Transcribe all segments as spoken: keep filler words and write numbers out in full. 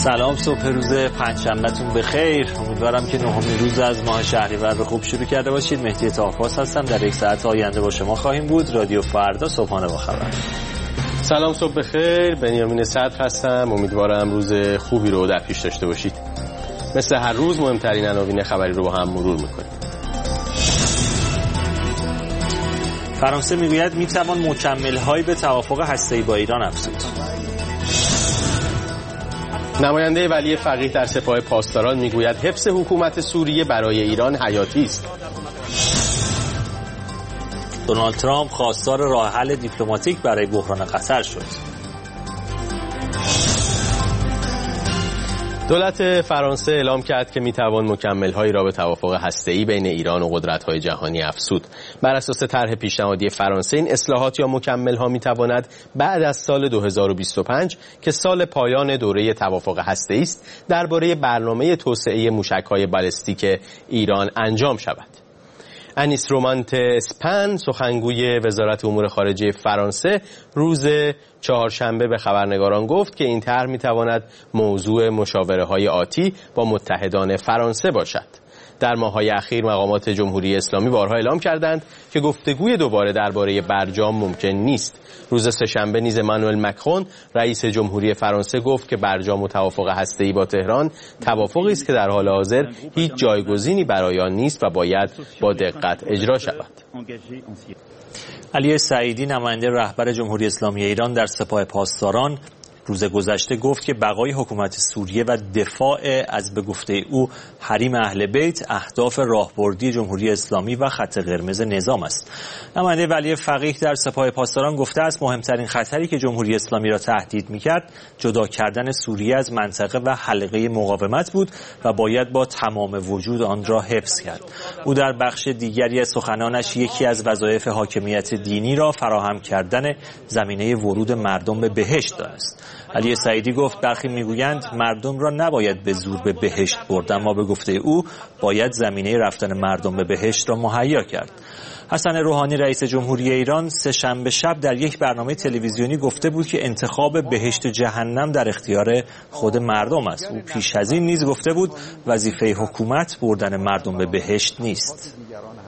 سلام، صبح روز پنجشنبهتون بخیر. امیدوارم که نهمین روز از ماه شهریور رو خوب شروع کرده باشید. مهدی طاهرپاس هستم. در یک ساعت آینده با شما خواهیم بود. رادیو فردا، صبحانه با خبر. سلام، صبح بخیر. بنیامین صدر هستم. امیدوارم روز خوبی رو در پیش داشته باشید. مثل هر روز مهمترین عناوین خبری رو با هم مرور میکنیم. فرانسه میگوید میتوان مکمل‌هایی به توافق هسته‌ای با ایران افزود. نماینده ولی فقیه در سپاه پاسداران میگوید حفظ حکومت سوریه برای ایران حیاتی است. دونالد ترامپ خواستار راه حل دیپلماتیک برای بحران قطر شد. دولت فرانسه اعلام کرد که میتوان مکمل‌هایی را به توافق هسته‌ای بین ایران و قدرت‌های جهانی افزود. بر اساس طرح پیشنهادی فرانسه این اصلاحات یا مکمل‌ها میتواند بعد از سال دو هزار و بیست و پنج که سال پایان دوره توافق هسته‌ای است، درباره برنامه توسعه موشک‌های بالستیک ایران انجام شود. انیس رومانت اسپن، سخنگوی وزارت امور خارجه فرانسه، روز چهارشنبه به خبرنگاران گفت که این طرح می‌تواند موضوع مشاوره‌های آتی با متحدان فرانسه باشد. در ماه‌های اخیر مقامات جمهوری اسلامی بارها اعلام کردند که گفتگوی دوباره درباره برجام ممکن نیست. روز سه‌شنبه نیز امانوئل مکرون، رئیس جمهوری فرانسه، گفت که برجام و توافق هسته‌ای با تهران توافقی است که در حال حاضر هیچ جایگزینی برای آن نیست و باید با دقت اجرا شود. علی سعیدی، نماینده رهبر جمهوری اسلامی ایران در سپاه پاسداران، روز گذشته گفت که بقای حکومت سوریه و دفاع از به گفته او حریم اهل بیت اهداف راهبردی جمهوری اسلامی و خط قرمز نظام است. نماینده ولی فقیه در سپاه پاسداران گفته است مهمترین خطری که جمهوری اسلامی را تهدید می‌کرد جدا کردن سوریه از منطقه و حلقه مقاومت بود و باید با تمام وجود آن را حفظ کرد. او در بخش دیگری از سخنانش یکی از وظایف حاکمیت دینی را فراهم کردن زمینه ورود مردم به بهشت است. علی سعیدی گفت برخی میگویند مردم را نباید به زور به بهشت برد، اما به گفته او باید زمینه رفتن مردم به بهشت را مهیا کرد. حسن روحانی، رئیس جمهوری ایران، سه شنبه شب در یک برنامه تلویزیونی گفته بود که انتخاب بهشت و جهنم در اختیار خود مردم است. او پیش از این نیز گفته بود وظیفه حکومت بردن مردم به بهشت نیست.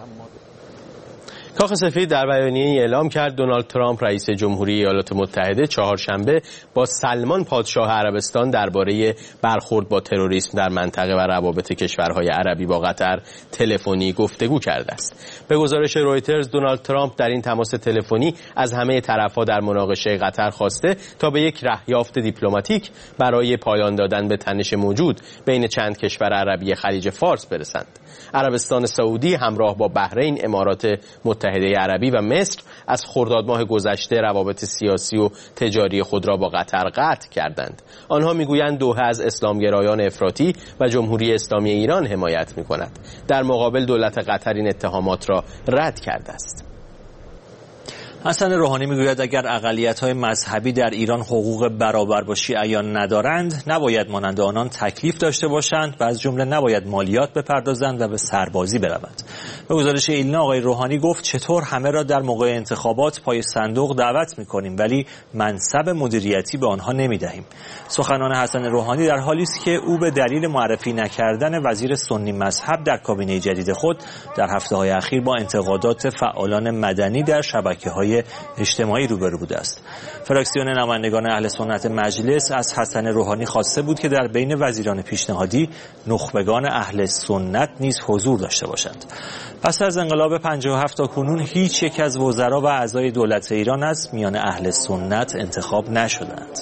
کاخ سفید در بیانیه‌ای اعلام کرد دونالد ترامپ، رئیس جمهوری ایالات متحده، چهارشنبه با سلمان پادشاه عربستان درباره برخورد با تروریسم در منطقه و روابط کشورهای عربی با قطر تلفنی گفتگو کرده است. به گزارش رویترز، دونالد ترامپ در این تماس تلفنی از همه طرف‌ها در مناقشه قطر خواسته تا به یک رهیافت دیپلماتیک برای پایان دادن به تنش موجود بین چند کشور عربی خلیج فارس برسند. عربستان سعودی همراه با بحرین، امارات متحده عربی و مصر از خرداد ماه گذشته روابط سیاسی و تجاری خود را با قطر قطع کردند. آنها میگویند دوحه از اسلامگرایان افراطی و جمهوری اسلامی ایران حمایت می‌کند. در مقابل دولت قطر این اتهامات را رد کرده است. حسن روحانی میگوید اگر اقلیت‌های مذهبی در ایران حقوق برابر با شیعیان ندارند، نباید مانند آنان تکلیف داشته باشند و از جمله نباید مالیات بپردازند و به سربازی بروند. به گزارش ایلنا، آقای روحانی گفت چطور همه را در موقع انتخابات پای صندوق دعوت می‌کنیم ولی منصب مدیریتی به آنها نمی‌دهیم. سخنان حسن روحانی در حالی است که او به دلیل معرفی نکردن وزیر سنی مذهب در کابینه جدید خود در هفته‌های اخیر با انتقادات فعالان مدنی در شبکه‌های اجتماعی روبرو بوده است. فراکسیون نمایندگان اهل سنت مجلس از حسن روحانی خواسته بود که در بین وزیران پیشنهادی نخبگان اهل سنت نیز حضور داشته باشند. پس از انقلاب پنجاه و هفت تا کنون هیچ یک از وزرا و اعضای دولت ایران از میان اهل سنت انتخاب نشدند.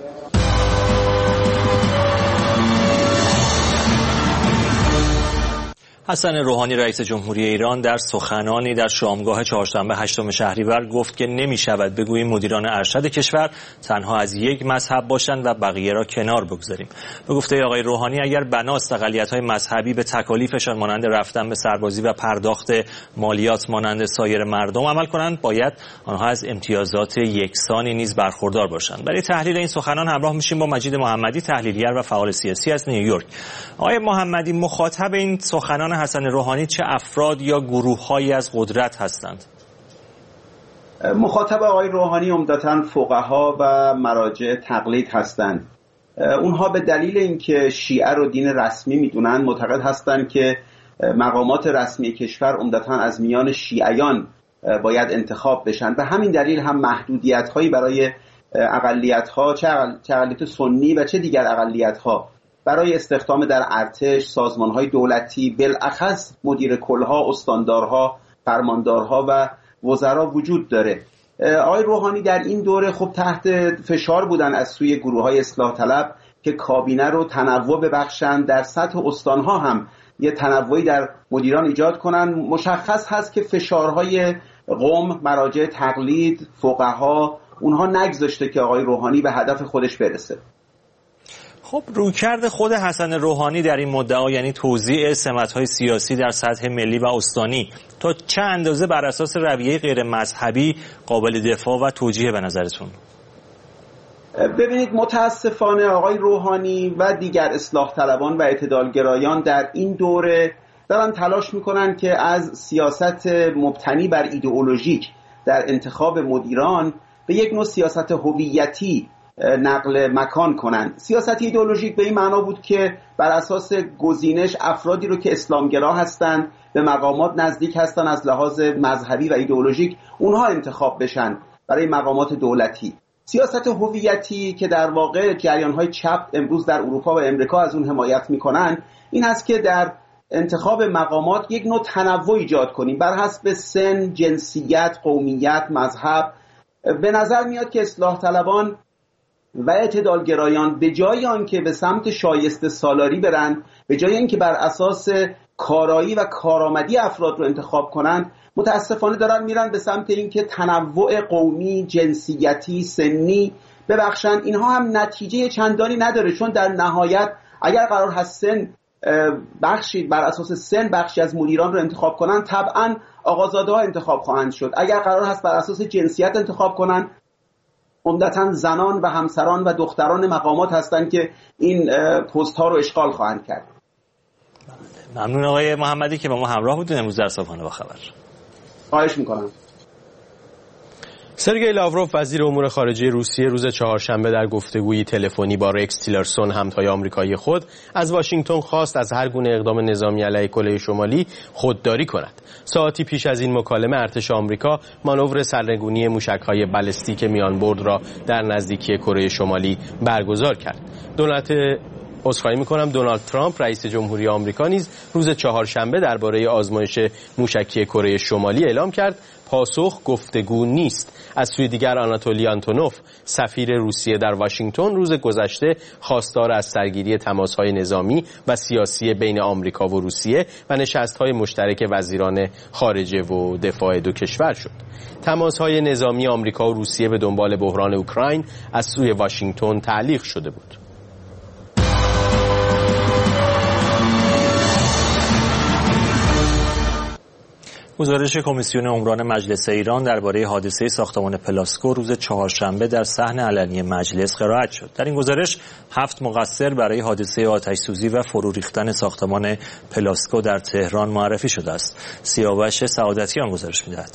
حسن روحانی، رئیس جمهوری ایران، در سخنانی در شامگاه چهارشنبه هشتم شهریور گفت که نمی شود بگوییم مدیران ارشد کشور تنها از یک مذهب باشند و بقیه را کنار بگذاریم. به گفته آقای روحانی اگر بناست اقلیت‌های مذهبی به تکالیفشان مانند رفتن به سربازی و پرداخت مالیات مانند سایر مردم عمل کنند، باید آنها از امتیازات یکسانی نیز برخوردار باشند. برای تحلیل این سخنان همراه میشیم با مجید محمدی، تحلیلگر و فعال سیاسی از نیویورک. آقای محمدی، مخاطب این سخنان حسن روحانی چه افراد یا گروه‌هایی از قدرت هستند؟ مخاطب آقای روحانی عمدتاً فقها و مراجع تقلید هستند. اونها به دلیل اینکه شیعه رو دین رسمی میدونن معتقد هستند که مقامات رسمی کشور عمدتاً از میان شیعیان باید انتخاب بشن. به همین دلیل هم محدودیت‌هایی برای اقلیت‌ها، چه اقلیت سنی و چه دیگر اقلیت‌ها، برای استخدام در ارتش، سازمان‌های دولتی، بالاخص مدیر کلها، استاندارها، فرماندارها و وزرا وجود داره. آقای روحانی در این دوره خب تحت فشار بودن از سوی گروه‌های اصلاح طلب که کابینه رو تنوع ببخشن، در سطح استان‌ها هم یه تنوعی در مدیران ایجاد کنن. مشخص هست که فشارهای قوم، مراجع تقلید، فقها، اونها نگذاشته که آقای روحانی به هدف خودش برسه. خب رویکرد خود حسن روحانی در این مدعا، یعنی توزیع سمت‌های سیاسی در سطح ملی و استانی، تا چه اندازه بر اساس رویه غیر مذهبی قابل دفاع و توجیه به نظرتون؟ ببینید، متاسفانه آقای روحانی و دیگر اصلاح طلبان و اعتدالگرایان در این دوره دارن تلاش میکنن که از سیاست مبتنی بر ایدئولوژیک در انتخاب مدیران به یک نوع سیاست هویتی نقل مکان کنند. سیاست ایدئولوژیک به این معنا بود که بر اساس گزینش افرادی رو که اسلامگرا هستند، به مقامات نزدیک هستند از لحاظ مذهبی و ایدئولوژیک، اونها انتخاب بشن برای مقامات دولتی. سیاست هویتی که در واقع جریان‌های چپ امروز در اروپا و امریکا از اون حمایت می‌کنن، این هست که در انتخاب مقامات یک نوع تنوع ایجاد کنیم بر حسب سن، جنسیت، قومیت، مذهب. به نظر میاد که اصلاح طلبان و اعتدالگرایان به جای آنکه به سمت شایسته سالاری برن، به جای اینکه بر اساس کارایی و کارآمدی افراد رو انتخاب کنند، متاسفانه دارن میرن به سمت اینکه تنوع قومی، جنسیتی، سنی ببخشن. اینها هم نتیجه چندانی نداره، چون در نهایت اگر قرار هست سن بخشی بر اساس سن بخشی از مدیران رو انتخاب کنن، طبعا آقازاده ها انتخاب خواهند شد. اگر قرار هست بر اساس جنسیت انتخاب کنن، عمدتاً زنان و همسران و دختران مقامات هستند که این پست ها رو اشغال خواهند کرد. ممنون آقای محمدی که با ما همراه بودید امروز در صبحانه با خبر. خواهش میکنم. سرگئی لاوروف وزیر امور خارجه روسیه روز چهارشنبه در گفتگویی تلفنی با رکس تیلرسون همتای آمریکایی خود از واشنگتن خواست از هر گونه اقدام نظامی علیه کره شمالی خودداری کند. ساعتی پیش از این مکالمه ارتش آمریکا مانور سرنگونی موشک‌های بالستیک میانبرد را در نزدیکی کره شمالی برگزار کرد. دولت عذرخواهی می‌کنم دونالد ترامپ رئیس جمهوری آمریکا نیز روز چهارشنبه درباره آزمایش موشکی کره شمالی اعلام کرد پاسخ گفتگو نیست. از سوی دیگر آناتولی آنتونوف سفیر روسیه در واشنگتن روز گذشته خواستار از سرگیری تماس‌های نظامی و سیاسی بین آمریکا و روسیه و نشست‌های مشترک وزیران خارجه و دفاع دو کشور شد. تماس‌های نظامی آمریکا و روسیه به دنبال بحران اوکراین از سوی واشنگتن تعلیق شده بود. گزارش کمیسیون عمران مجلس ایران درباره حادثه ساختمان پلاسکو روز چهارشنبه در صحن علنی مجلس قرائت شد. در این گزارش هفت مقصر برای حادثه آتش‌سوزی و فرو ریختن ساختمان پلاسکو در تهران معرفی شده است. سیاوش سعادتیان گزارش می‌دهد.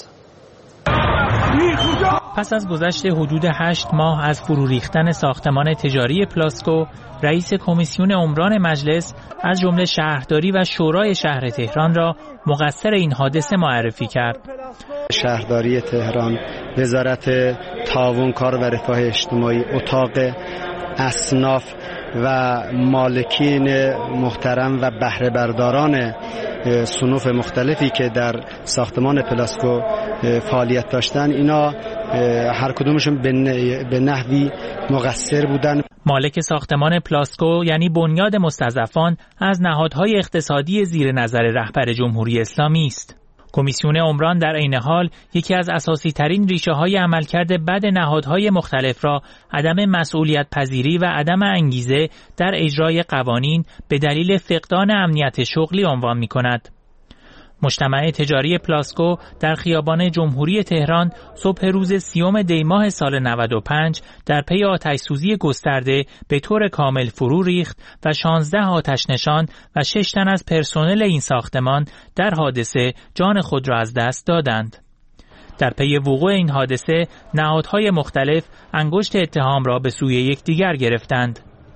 پس از گذشت حدود هشت ماه از فرو ریختن ساختمان تجاری پلاسکو، رئیس کمیسیون عمران مجلس از جمله شهرداری و شورای شهر تهران را مقصر این حادثه معرفی کرد. شهرداری تهران، وزارت تعاون کار و رفاه اجتماعی، اتاق اصناف و مالکین محترم و بهره برداران صنوف مختلفی که در ساختمان پلاسکو فعالیت داشتن، اینا هر کدومشون به نحوی مقصر بودن. مالک ساختمان پلاسکو یعنی بنیاد مستضعفان از نهادهای اقتصادی زیر نظر رهبر جمهوری اسلامی است. کمیسیون عمران در عین حال یکی از اساسی ترین ریشه های عملکرد بد نهادهای مختلف را عدم مسئولیت پذیری و عدم انگیزه در اجرای قوانین به دلیل فقدان امنیت شغلی عنوان می کند. مجتمع تجاری پلاسکو در خیابان جمهوری تهران صبح روز سیوم دی ماه سال نود و پنج در پی آتش‌سوزی گسترده به طور کامل فرو ریخت و شانزده آتش نشان و شش تن از پرسنل این ساختمان در حادثه جان خود را از دست دادند. در پی وقوع این حادثه نهادهای مختلف انگشت اتهام را به سوی یکدیگر گرفتند.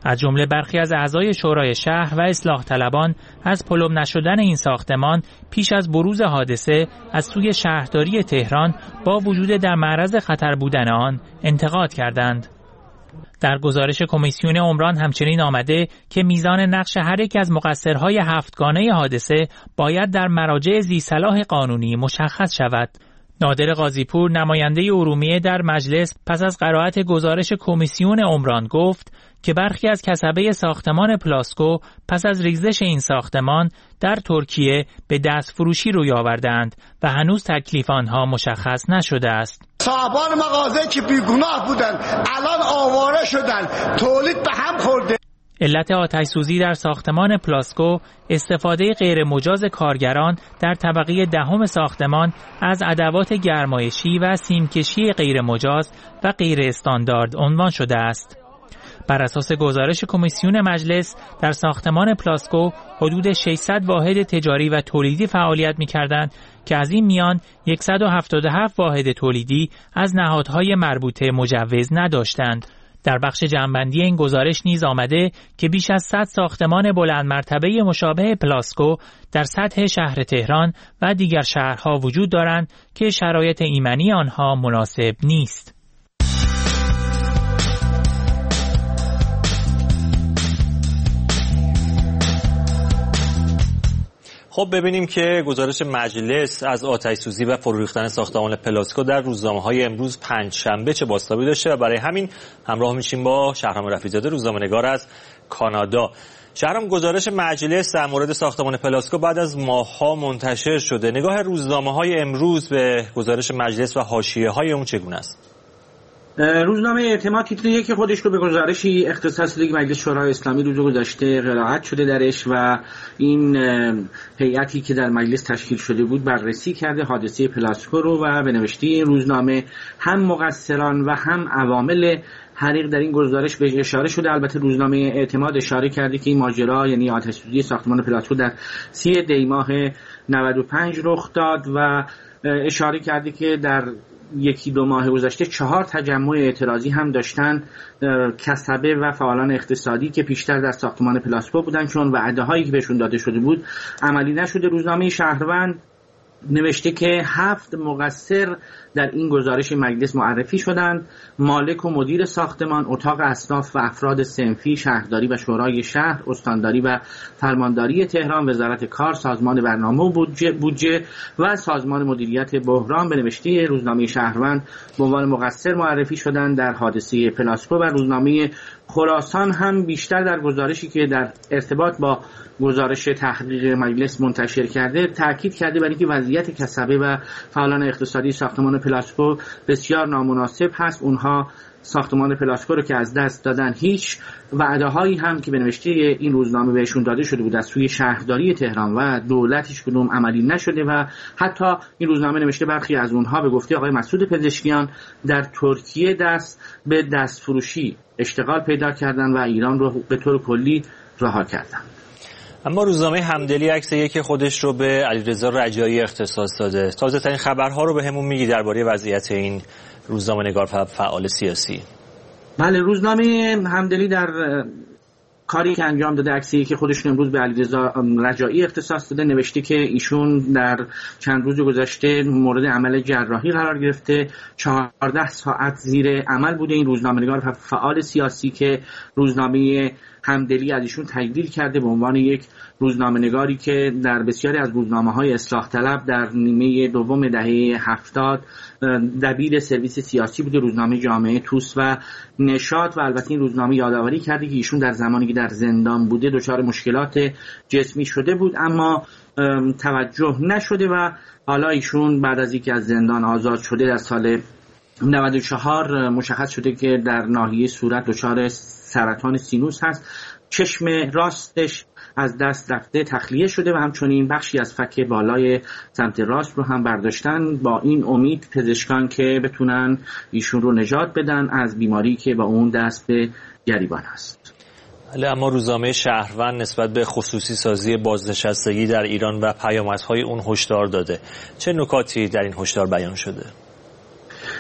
از جمله برخی از اعضای شورای شهر و اصلاح طلبان از پلم نشدن این ساختمان پیش از بروز حادثه از سوی شهرداری تهران با وجود در معرض خطر بودن آن انتقاد کردند. در گزارش کمیسیون عمران همچنین آمده که میزان نقش هر یک از مقصرهای هفتگانه حادثه باید در مراجع ذی‌صلاح قانونی مشخص شود. نادر قاضی‌پور نماینده ارومیه در مجلس پس از قرائت گزارش کمیسیون عمران گفت که برخی از کسبه ساختمان پلاسکو پس از ریزش این ساختمان در ترکیه به دست فروشی روی آوردند و هنوز تکلیف آنها مشخص نشده است. صاحبان مغازه که بیگناه بودند الان آواره شدند، تولید به هم خورده. علت آتش سوزی در ساختمان پلاسکو استفاده غیر مجاز کارگران در طبقه دهم ساختمان از ادوات گرمایشی و سیمکشی غیر مجاز و غیر استاندارد عنوان شده است. بر اساس گزارش کمیسیون مجلس در ساختمان پلاسکو حدود ششصد واحد تجاری و تولیدی فعالیت می‌کردند که از این میان صد و هفتاد و هفت واحد تولیدی از نهادهای مربوطه مجوز نداشتند. در بخش جمع‌بندی این گزارش نیز آمده که بیش از صد ساختمان بلند مرتبه مشابه پلاسکو در سطح شهر تهران و دیگر شهرها وجود دارند که شرایط ایمنی آنها مناسب نیست. خب ببینیم که گزارش مجلس از آتش سوزی و فرو ریختن ساختمان پلاسکو در روزنامه‌های امروز پنجشنبه چه بازتابی داشته و برای همین همراه میشیم با شهرام رفیع‌زاده روزنامه‌نگار از کانادا. شهرام، گزارش مجلس در مورد ساختمان پلاسکو بعد از ماه‌ها منتشر شده. نگاه روزنامه‌های امروز به گزارش مجلس و حاشیه‌های اون چگونه است؟ روزنامه اعتماد تیتر یک خودش رو به گزارشی اختصاص داده که مجلس شورای اسلامی روز گذشته قرائت شده درش و این هیئتی که در مجلس تشکیل شده بود بررسی کرده حادثه پلاسکو رو و به نوشته روزنامه هم مقصران و هم عوامل حریق در این گزارش به اشاره شده. البته روزنامه اعتماد اشاره کرده که این ماجرا یعنی آتش سوزی ساختمان پلاسکو در سی دی ماه نود و پنج رخ داد و اشاره کرده که در یکی دو ماه گذشته چهار تجمع اعتراضی هم داشتن کسبه و فعالان اقتصادی که پیشتر در ساختمان پلاسکو بودن، چون وعده هایی که بهشون داده شده بود عملی نشده. روزنامه شهروند نوشته که هفت مقصر در این گزارش مجلس معرفی شدند: مالک و مدیر ساختمان، اتاق اصناف و افراد صنفی، شهرداری و شورای شهر، استانداری و فرمانداری تهران، وزارت کار، سازمان برنامه و بودجه, بودجه و سازمان مدیریت بحران. به نوشته روزنامه شهروند به عنوان مقصر معرفی شدند در حادثه پلاسکو. و روزنامه خراسان هم بیشتر در گزارشی که در ارتباط با گزارش تحقیق مجلس منتشر کرده تاکید کرده بر اینکه وضعیت کسبه و فعالان اقتصادی ساختمان پلاسکو بسیار نامناسب هست. اونها ساختمان پلاسکو رو که از دست دادن، هیچ وعده‌هایی هم که به نوشته این روزنامه بهشون داده شده بود از سوی شهرداری تهران و دولتش کدوم عملی نشده و حتی این روزنامه نوشته برخی از اونها به گفته آقای مسعود پزشکیان در ترکیه دست به دست فروشی اشتغال پیدا کردن و ایران رو به طور کلی رها کردن. اما روزنامه همدلی عکس یک خودش رو به علیرضا رجایی اختصاص داده. تازه ترین خبرها رو به همون میگی درباره وضعیت این روزنامه‌نگار و فعال سیاسی؟ بله، روزنامه همدلی در کاری که انجام داده عکسی که خودشون امروز به علیرضا رجایی اختصاص داده نوشته که ایشون در چند روز گذشته مورد عمل جراحی قرار گرفته، چهارده ساعت زیر عمل بوده. این روزنامه‌نگار و فعال سیاسی که روزنامه همدلی از ایشون تجلیل کرده به عنوان یک روزنامه‌نگاری که در بسیاری از روزنامه‌های اصلاح طلب در نیمه دوم دهه هفتاد دبیر سرویس سیاسی بوده، روزنامه جامعه توس و نشاط. و البته این روزنامه یادآوری کرده که ایشون در زمانی که در زندان بوده دچار مشکلات جسمی شده بود اما توجه نشده و حالا ایشون بعد از اینکه از زندان آزاد شده در سال نود و چهار مشخص شده که در ناحیه صورت دچار سرطان سینوس هست، چشم راستش از دست رفته، تخلیه شده و همچنین بخشی از فک بالای سمت راست رو هم برداشتن با این امید پزشکان که بتونن ایشون رو نجات بدن از بیماری که با اون دست به گریبان است. بله، اما روزنامه شهروند نسبت به خصوصی سازی بازنشستگی در ایران و پیامدهای اون هشدار داده. چه نکاتی در این هشدار بیان شده؟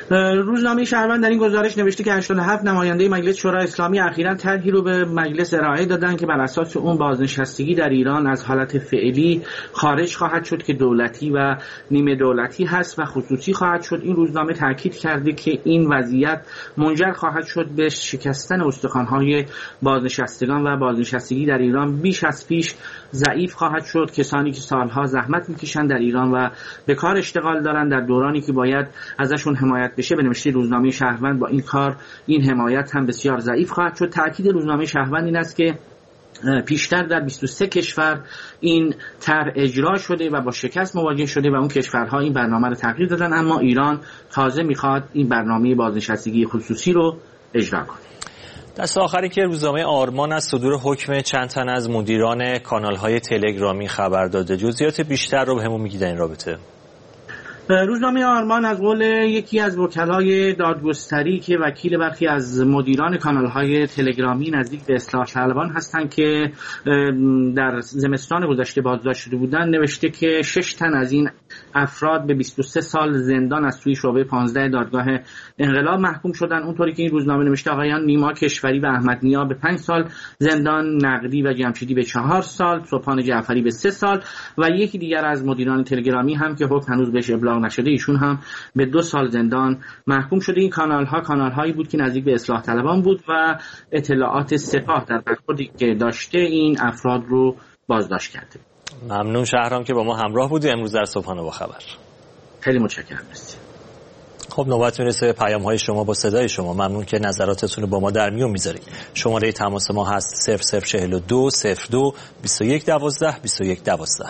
روزنامه شهروند در این گزارش نوشته که هشتاد و هفت نماینده مجلس شورای اسلامی اخیراً طرحی رو به مجلس ارائه دادن که بر اساس اون بازنشستگی در ایران از حالت فعلی خارج خواهد شد که دولتی و نیمه دولتی هست و خصوصی خواهد شد. این روزنامه تاکید کرده که این وضعیت منجر خواهد شد به شکستن استخوان‌های بازنشستگان و بازنشستگی در ایران بیش از پیش ضعیف خواهد شد. کسانی که سالها زحمت میکشن در ایران و به کار اشتغال دارن در دورانی که باید ازشون حمایت بشه، به نوشته روزنامه شهروند با این کار این حمایت هم بسیار ضعیف خواهد شد. تاکید روزنامه شهروند این است که پیشتر در بیست و سه کشور این طرح اجرا شده و با شکست مواجه شده و اون کشورها این برنامه رو تغییر دادن، اما ایران تازه میخواد این برنامه بازنشستگی خصوصی رو اجرا کنه. دست آخری که روزنامه آرمان از صدور حکم چند تن از مدیران کانال‌های تلگرامی خبر داده. جزئیات بیشتر رو بهمون میگید در این رابطه؟ روزنامه آرمان از قول یکی از وکلای دادگستری که وکیل برخی از مدیران کانال‌های تلگرامی نزدیک به اصلاح طلبان هستند که در زمستان گذشته بازداشت شده بودند، نوشته که شش تن از این افراد به بیست و سه سال زندان از سوی شعبه پانزده دادگاه انقلاب محکوم شدند. اونطوری که این روزنامه نوشته آقایان نیما کشوری و احمد نیا به پنج سال زندان، نقدی و جمشیدی به چهار سال، سبحان جعفری به سه سال و یکی دیگر از مدیران تلگرامی هم که حکم هنوز بهش ابلاغ نشده ایشون هم به دو سال زندان محکوم شده. این کانال ها کانال هایی بود که نزدیک به اصلاح طلبان بود و اطلاعات سپاه در برخوردی که داشته این افراد رو بازداشت کرده. ممنون شهرام که با ما همراه بودی امروز در صبحانه با خبر. خیلی متشکرم. مرسی. خب نوبت میرسه به پیام های شما با صدای شما. ممنون که نظراتتون رو با ما در میون میذارید. شماره تماس ما هست صفر صفر چهل و دو صفر دو بیست و یک دوازده بیست و یک دوازده.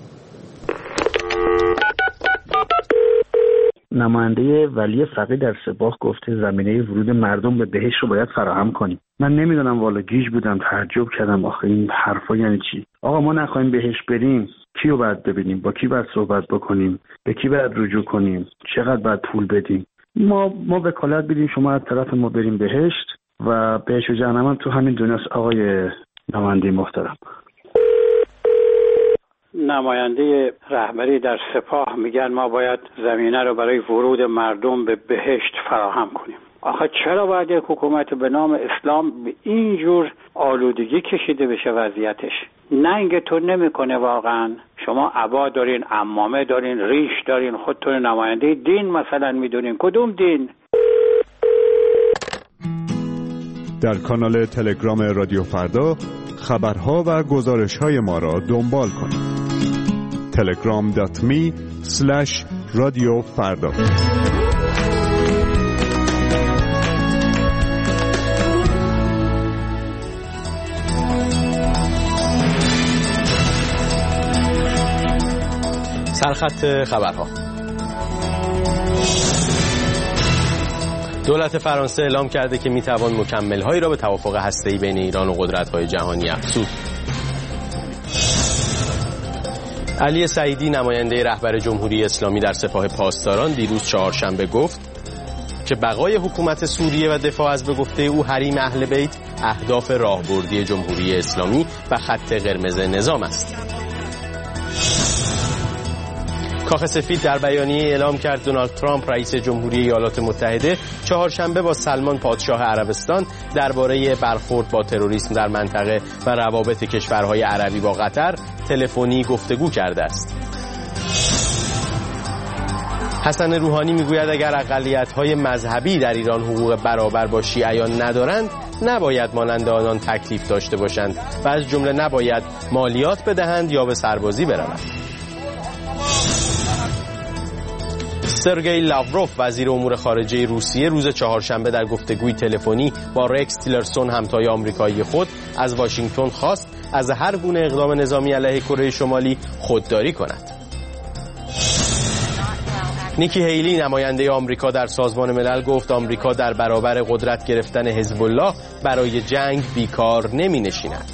نماینده ولی فقیه در سپاه گفته زمینه ورود مردم به بهشت رو باید فراهم کنیم. من نمیدونم والا گیج بودم، تعجب کردم آخه این حرفا یعنی چی؟ آقا ما نخواهیم بهشت بریم، کی رو باید ببینیم؟ با کی باید صحبت بکنیم؟ به کی باید رجوع کنیم؟ چقدر باید پول بدیم؟ ما ما وکالت بدیم شما از طرف ما بریم بهشت و بهشت و جهنم هم تو همین دنیاست. آقای نماینده محترم، نماینده رهبری در سپاه میگن ما باید زمینه رو برای ورود مردم به بهشت فراهم کنیم. آخه چرا باید یک حکومت به نام اسلام به این جور آلودگی کشیده بشه وضعیتش؟ ننگتون نمیکنه واقعا؟ شما عبا دارین، عمامه دارین، ریش دارین، خودتون نماینده دین مثلا میدونین. کدوم دین؟ در کانال تلگرام رادیو فردا خبرها و گزارش‌های ما را دنبال کنید. تلگرام دات می اسلش رادیو فردا. سرخط خبرها. دولت فرانسه اعلام کرده که میتوان مکمل‌هایی را به توافق هسته‌ای بین ایران و قدرت‌های جهانی افزود. علی سعیدی نماینده رهبر جمهوری اسلامی در سپاه پاسداران دیروز چهارشنبه گفت که بقای حکومت سوریه و دفاع از به گفته او حریم اهل بیت اهداف راهبردی جمهوری اسلامی و خط قرمز نظام است. کاخ سفید در بیانیه اعلام کرد دونالد ترامپ رئیس جمهوری ایالات متحده چهارشنبه با سلمان پادشاه عربستان درباره برخورد با تروریسم در منطقه و روابط کشورهای عربی با قطر تلفنی گفتگو کرده است. حسن روحانی میگوید اگر اقلیت‌های مذهبی در ایران حقوق برابر با شیعیان ندارند نباید مانند آنان تکلیف داشته باشند و از جمله نباید مالیات بدهند یا به سربازی بروند. سرگئی لاوروف وزیر امور خارجه روسیه روز چهارشنبه در گفتگوی تلفنی با رکس تیلرسون همتای آمریکایی خود از واشنگتن خواست از هر گونه اقدام نظامی علیه کره شمالی خودداری کند. نیکی هیلی نماینده آمریکا در سازمان ملل گفت آمریکا در برابر قدرت گرفتن حزب الله برای جنگ بیکار نمی نشیند.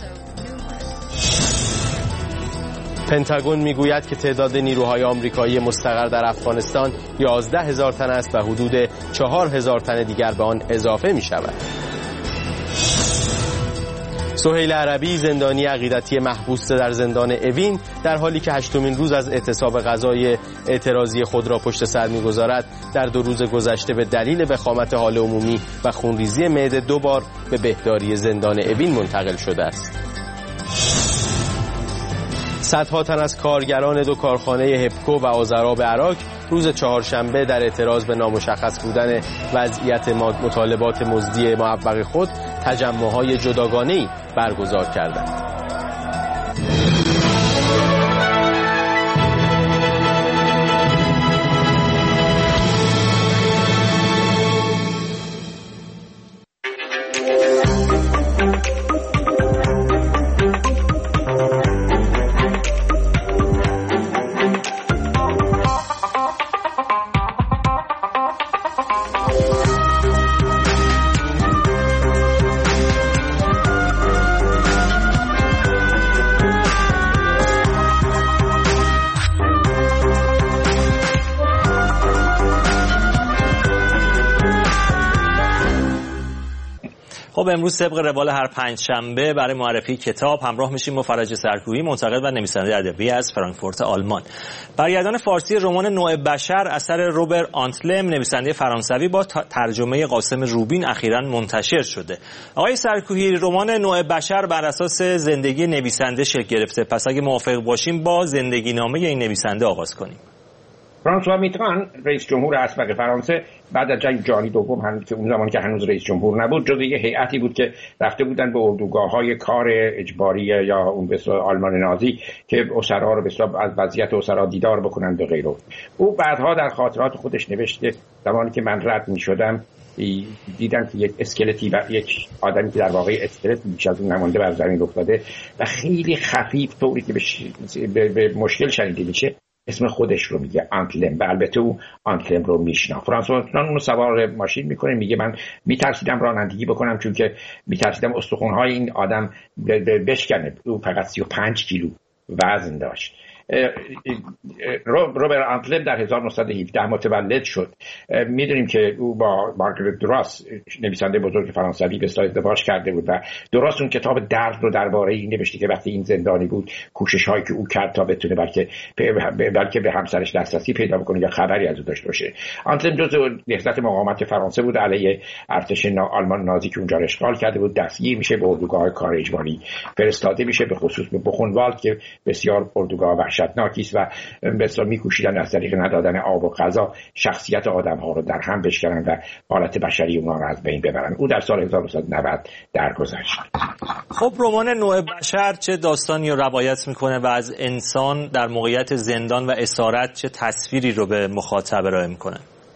پنتاگون میگوید که تعداد نیروهای آمریکایی مستقر در افغانستان یازده هزار تن است و حدود چهار هزار تن دیگر به آن اضافه می شود. سهیل عربی زندانی عقیدتی محبوس در زندان اوین در حالی که هشتمین روز از اعتصاب غذای اعتراضی خود را پشت سر می‌گذارد در دو روز گذشته به دلیل وخامت حال عمومی و خونریزی معده دو بار به بهداری زندان اوین منتقل شده است. صدها تن از کارگران دو کارخانه هپکو و آذراب عراق روز چهارشنبه در اعتراض به نامشخص بودن وضعیت مطالبات مزدی موفق خود تجمع‌های جداگانه‌ای برگزار کردند. خب امروز طبق روال هر پنج شنبه برای معرفی کتاب همراه میشیم با فرج سرکویی، منتقد و نویسنده ادبی از فرانکفورت آلمان. برگردان فارسی رمان نوع بشر اثر روبر آنتلم نویسنده فرانسوی با ترجمه قاسم روبین اخیراً منتشر شده. آقای سرکویی، رمان نوع بشر بر اساس زندگی نویسنده شکل گرفته، پس اگه موافق باشیم با زندگی نامه این نویسنده آغاز کنیم. فرانسوا میتران رئیس جمهور اسبق فرانسه بعد از جنگ جهانی دوم هم که اون زمان که هنوز رئیس جمهور نبود جزو یه هیئتی بود که رفته بودن به اردوگاه‌های کار اجباری یا اون به اصطلاح آلمان نازی که اسرا رو به اصطلاح از وضعیت اسرا دیدار بکنن و غیره. او بعدها در خاطرات خودش نوشته زمانی که من رد می‌شدم دیدم که یک اسکلتی و یک آدمی که در واقع اسکلت بیش از اون نمانده بر زمین افتاده و خیلی خفیف طوری که به, ش... به... به مشکل شنیده میشه اسم خودش رو میگه، آنتلم، و البته او آنتلم رو میشناخت. فرانسوا اون رو سوار ماشین میکنه، میگه من میترسیدم رانندگی بکنم چون که میترسیدم استخوان‌های این آدم بشکنه. او فقط سی و پنج کیلو وزن داشت. روبر آنتلم در هزار و نهصد و هفده متولد شد. میدونیم که او با مارگریت دوراس نویسنده بزرگ فرانسوی به اصطلاح ازدواج کرده بود و دوراس اون کتاب درد رو درباره این نوشته که وقتی این زندانی بود کوشش هایی که او کرد تا بتونه بلکه بلکه به همسرش دسترسی پیدا بکنه یا خبری از او داشته باشه. آنتلم جزو نهضت مقاومت فرانسه بود علیه ارتش آلمان نازی که اونجا را اشغال کرده بود. دستگیر میشه، به اردوگاه کار اجباری فرستاده میشه، به خصوص به بوخنوالد که بسیار اردوگاه وحشتناکیست و به اصطلاح میکوشیدن از طریق ندادن آب و غذا شخصیت آدم‌ها رو در هم بشکنن و حالت بشری اونها رو از بین ببرن. او در سال هزار و نهصد و نود درگذشت. خب رمان نوع بشر چه داستانی رو روایت میکنه و از انسان در موقعیت زندان و اسارت چه تصویری رو به مخاطب ارائه میکنه؟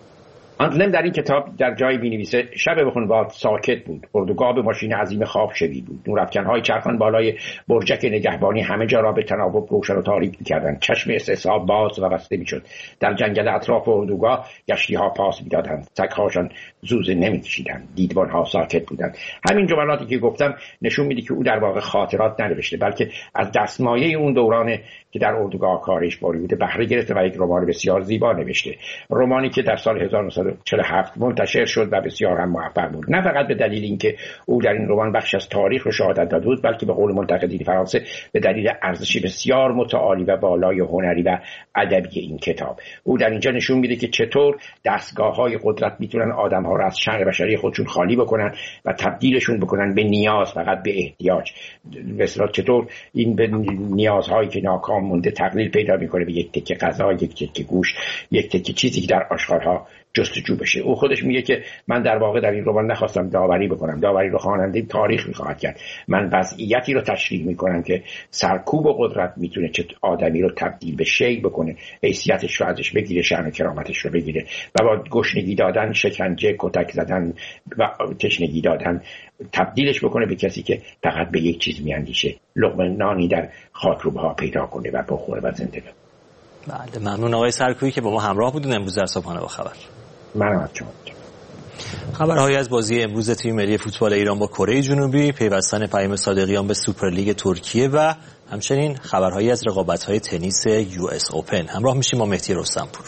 آنتلم در این کتاب در جایی می‌نویسه شب بوخنوالد ساکت بود، اردوگاه به ماشین عظیم خواب شوید بود، نورافکن‌های چرخان بالای برجک نگهبانی همه جا را به تناوب روشن و تاریک می‌کردند. چشم استصحاب باز و بسته می‌شد. در جنگل اطراف اردوگاه گشتی‌ها پاس می‌دادند، سگ‌هاشان زوزه نمی‌کشیدند، دیدبان‌ها ساکت بودند. همین جملاتی که گفتم نشون میده که او در واقع خاطرات ننوشته، بلکه از دستمایه اون دوران که در اردوگاه کار اجباری بوده بهره گرفته و یک رمان بسیار زیبا نوشته. رمانی که در سال هزار و نهصد و چهل و هفت منتشر شد و بسیار هم موفق بود، نه فقط به دلیل اینکه او در این رمان بخش از تاریخ رو شهادت داده بود، بلکه به قول منتقدین فرانسه به دلیل ارزشی بسیار متعالی و بالای هنری و ادبی این کتاب. او در اینجا نشون میده که چطور دستگاه‌های قدرت میتونن آدم‌ها رو از شأن بشری خودشون خالی بکنن و تبدیلشون بکنن به نیاز، فقط به احتیاج. مثلا چطور این به نیازهایی که ناکام مونده تقلیل پیدا میکنه به یک تکه غذا، یک تکه گوشت، یک تکه چیزی که در آشغال‌ها جستجو بشه. او خودش میگه که من در واقع در این رمان نخواستم داوری بکنم، داوری رو خواننده تاریخ میخواهد کرد. من وضعیتی رو تشریح میکنم که سرکوب و قدرت میتونه چه آدمی رو تبدیل به شی بکنه، حیثیتش رو ازش بگیره، شأن و کرامتش رو بگیره و با گشنگی دادن، شکنجه، کتک زدن و تشنگی دادن تبدیلش بکنه به کسی که فقط به یک چیز میاندیشه، لقمه نانی در خاکروبه‌ها پیدا کنه و بخوره و زنده بمونه. بله، ممنون آقای سرکویی که با ما همراه بودن امروز در صبحانه با خبر. منم از شما. خبرهایی از بازی امروز تیم ملی فوتبال ایران با کره جنوبی، پیوستن پیام صادقیان به سوپرلیگ ترکیه و همچنین خبرهایی از رقابت‌های تنیس یو اس اوپن. همراه میشیم با مهدی رستمپور.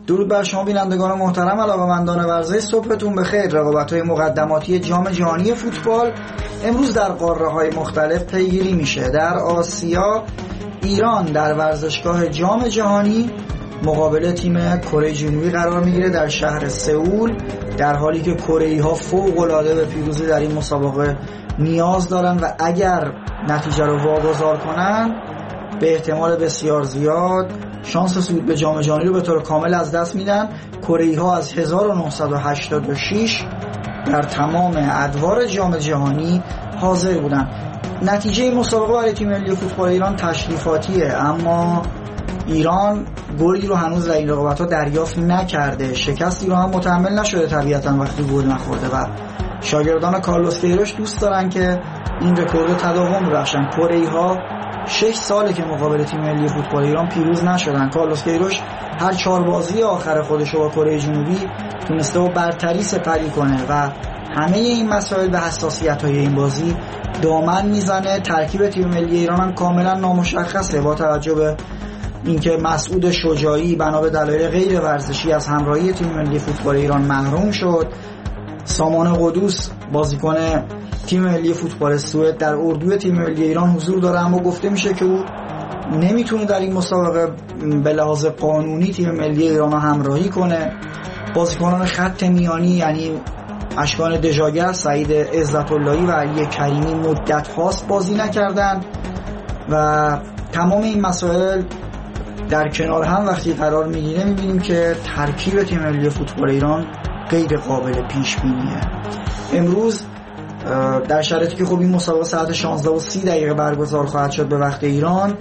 درود بر شما بینندگان محترم، علاقه‌مندان ورزش، صبحتون بخیر. رقابت‌های مقدماتی جام جهانی فوتبال امروز در قاره‌های مختلف پیگیری میشه. در آسیا ایران در ورزشگاه جام جهانی مقابل تیم کره جنوبی قرار میگیره در شهر سئول، در حالی که کره‌ای‌ها فوق‌العاده به پیروزی در این مسابقه نیاز دارن و اگر نتیجه رو واگذار کنن به احتمال بسیار زیاد شانس صعود به جام جهانی رو به طور کامل از دست میدن. کره‌ای‌ها از هزار و نهصد و هشتاد و شش در تمام ادوار جام جهانی حاضر بودن. نتیجه مسابقه برای تیم ملی فوتبال ایران تشریفاتیه، اما ایران گلی رو هنوز در این رقابت‌ها دریافت نکرده. شکستی رو هم متحمل نشده طبیعتاً وقتی گل نخورده و شاگردان کارلوس کیروش دوست دارن که این رکورد تداوم ببخشن. کره‌ای‌ها شش ساله که مقابل تیم ملی فوتبال ایران پیروز نشدن. کارلوس کیروش هر چهار بازی آخر خودش رو با کره جنوبی تونسته با برتری سپری کنه و همه این مسائل به حساسیت‌های این بازی دامن میزنه. ترکیب تیم ملی ایران هم کاملا نامشخصه با توجه به اینکه مسعود شجاعی بنا به دلایل غیر ورزشی از همراهی تیم ملی فوتبال ایران محروم شد. سامان قدوس بازیکن تیم ملی فوتبال سوئد در اردوی تیم ملی ایران حضور داره، اما گفته میشه که او نمیتونه در این مسابقه به لحاظ قانونی تیم ملی ایران رو همراهی کنه. بازیکنان خط میانی یعنی اشکان دژاگر، سعید عزت اللهی و علی کریمی مدت هاست بازی نکردن و تمام این مسائل در کنار هم وقتی قرار میگیره میبینیم که ترکیب تیم ملی فوتبال ایران غیر قابل پیش بینیه. امروز در شرایطی که خب این مسابقه ساعت شانزده و سی دقیقه برگزار خواهد شد به وقت ایران،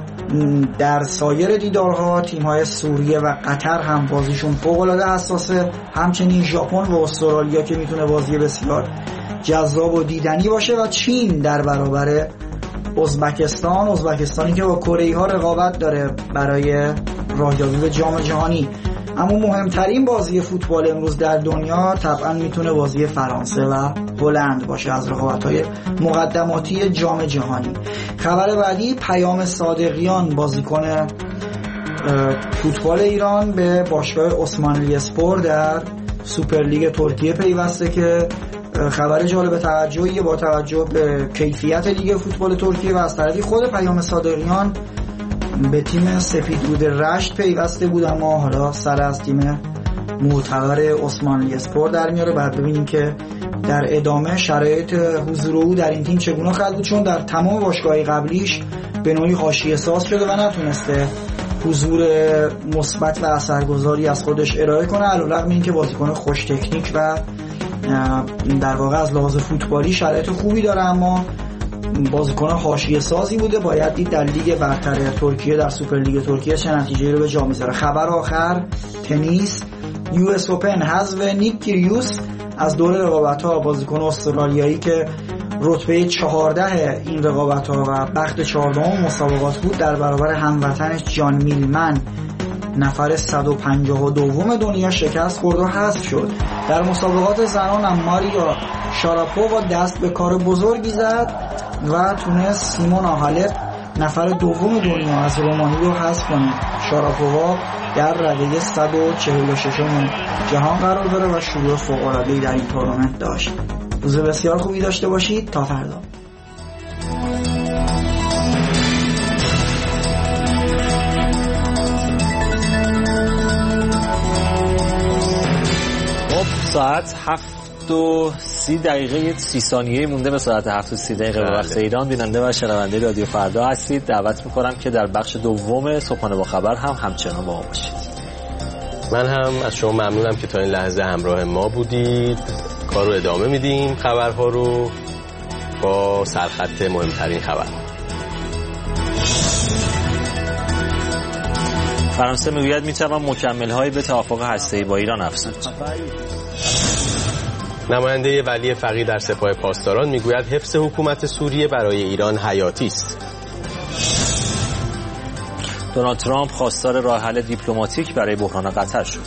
در سایر دیدارها تیم‌های سوریه و قطر هم بازیشون فوق‌العاده حساسه، همچنین ژاپن و استرالیا که میتونه بازی بسیار جذاب و دیدنی باشه و چین در برابر ازبکستان ازبکستانی که با کره‌ای‌ها رقابت داره برای راهیابی به جام جهانی. اما مهمترین بازی فوتبال امروز در دنیا طبعا میتونه بازی فرانسه و هلند باشه از رقابت‌های مقدماتی جام جهانی. خبر بعدی، پیام صادقیان بازیکن فوتبال ایران به باشگاه عثمانی اسپور در سوپرلیگ ترکیه پیوسته که خبر جالب توجهیه با توجه به کیفیت لیگ فوتبال ترکیه و از طرفی خود پیام صادقیان به تیم سپیدرود رشت پیوسته بود، اما حالا سر از تیم معتبر عثمانی اسپور در میاره. بعد ببینیم که در ادامه شرایط حضور او در این تیم چگونه خواهد بود، چون در تمام باشگاه‌های قبلیش به نوعی حاشیه ساز شده و نتونسته حضور مثبت و اثرگذاری از خودش ارائه کنه، علیرغم اینکه بازیکن خوش تکنیک و در واقع از لحاظ فوتبالی شرایط خوبی داره، اما بازیکن حاشیه سازی بوده. باید دید در لیگ برتر ترکیه در سوپر لیگ ترکیه چه نتیجه‌ای رو به جا میذاره. خبر آخر، تنیس، یو اس اوپن حذف نیک کیریوس از دور رقابت‌ها. بازیکن استرالیایی که رتبه چهارده این رقابت‌ها و بخت چهاردهم مسابقات بود در برابر هموطنش جان میلمن نفر صد و پنجاه و دو دنیا شکست خورد و حذف شد. در مسابقات زنان هم ماریا شاراپووا دست به کار بزرگی زد و تونست سیمون هالپ نفر دوم دنیا از رومانی رو حذف کنه. شاراپووا در رده صد و چهل و شش جهان قرار داره و شروع فوق‌العاده‌ای در این تورنمنت داشت. روز بسیار خوبی داشته باشید، تا فردا. ساعت هفت و سی دقیقه سی ثانیه مونده به ساعت هفت و سی دقیقه به وقت ایران. بیننده و شنونده رادیو فردا هستید. دعوت میکنم که در بخش دوم صبحانه با خبر هم همچنان با ما باشید. من هم از شما ممنونم که تا این لحظه همراه ما بودید. کار رو ادامه میدیم، خبرها رو با سرخط مهمترین خبر. فرانسه میگوید میتوان مکمل‌هایی به توافق هسته‌ای با ایران افزود. نماینده ولی فقیه در سپاه پاسداران میگوید حفظ حکومت سوریه برای ایران حیاتی است. دونالد ترامپ خواستار راه حل دیپلماتیک برای بحران قطر شد.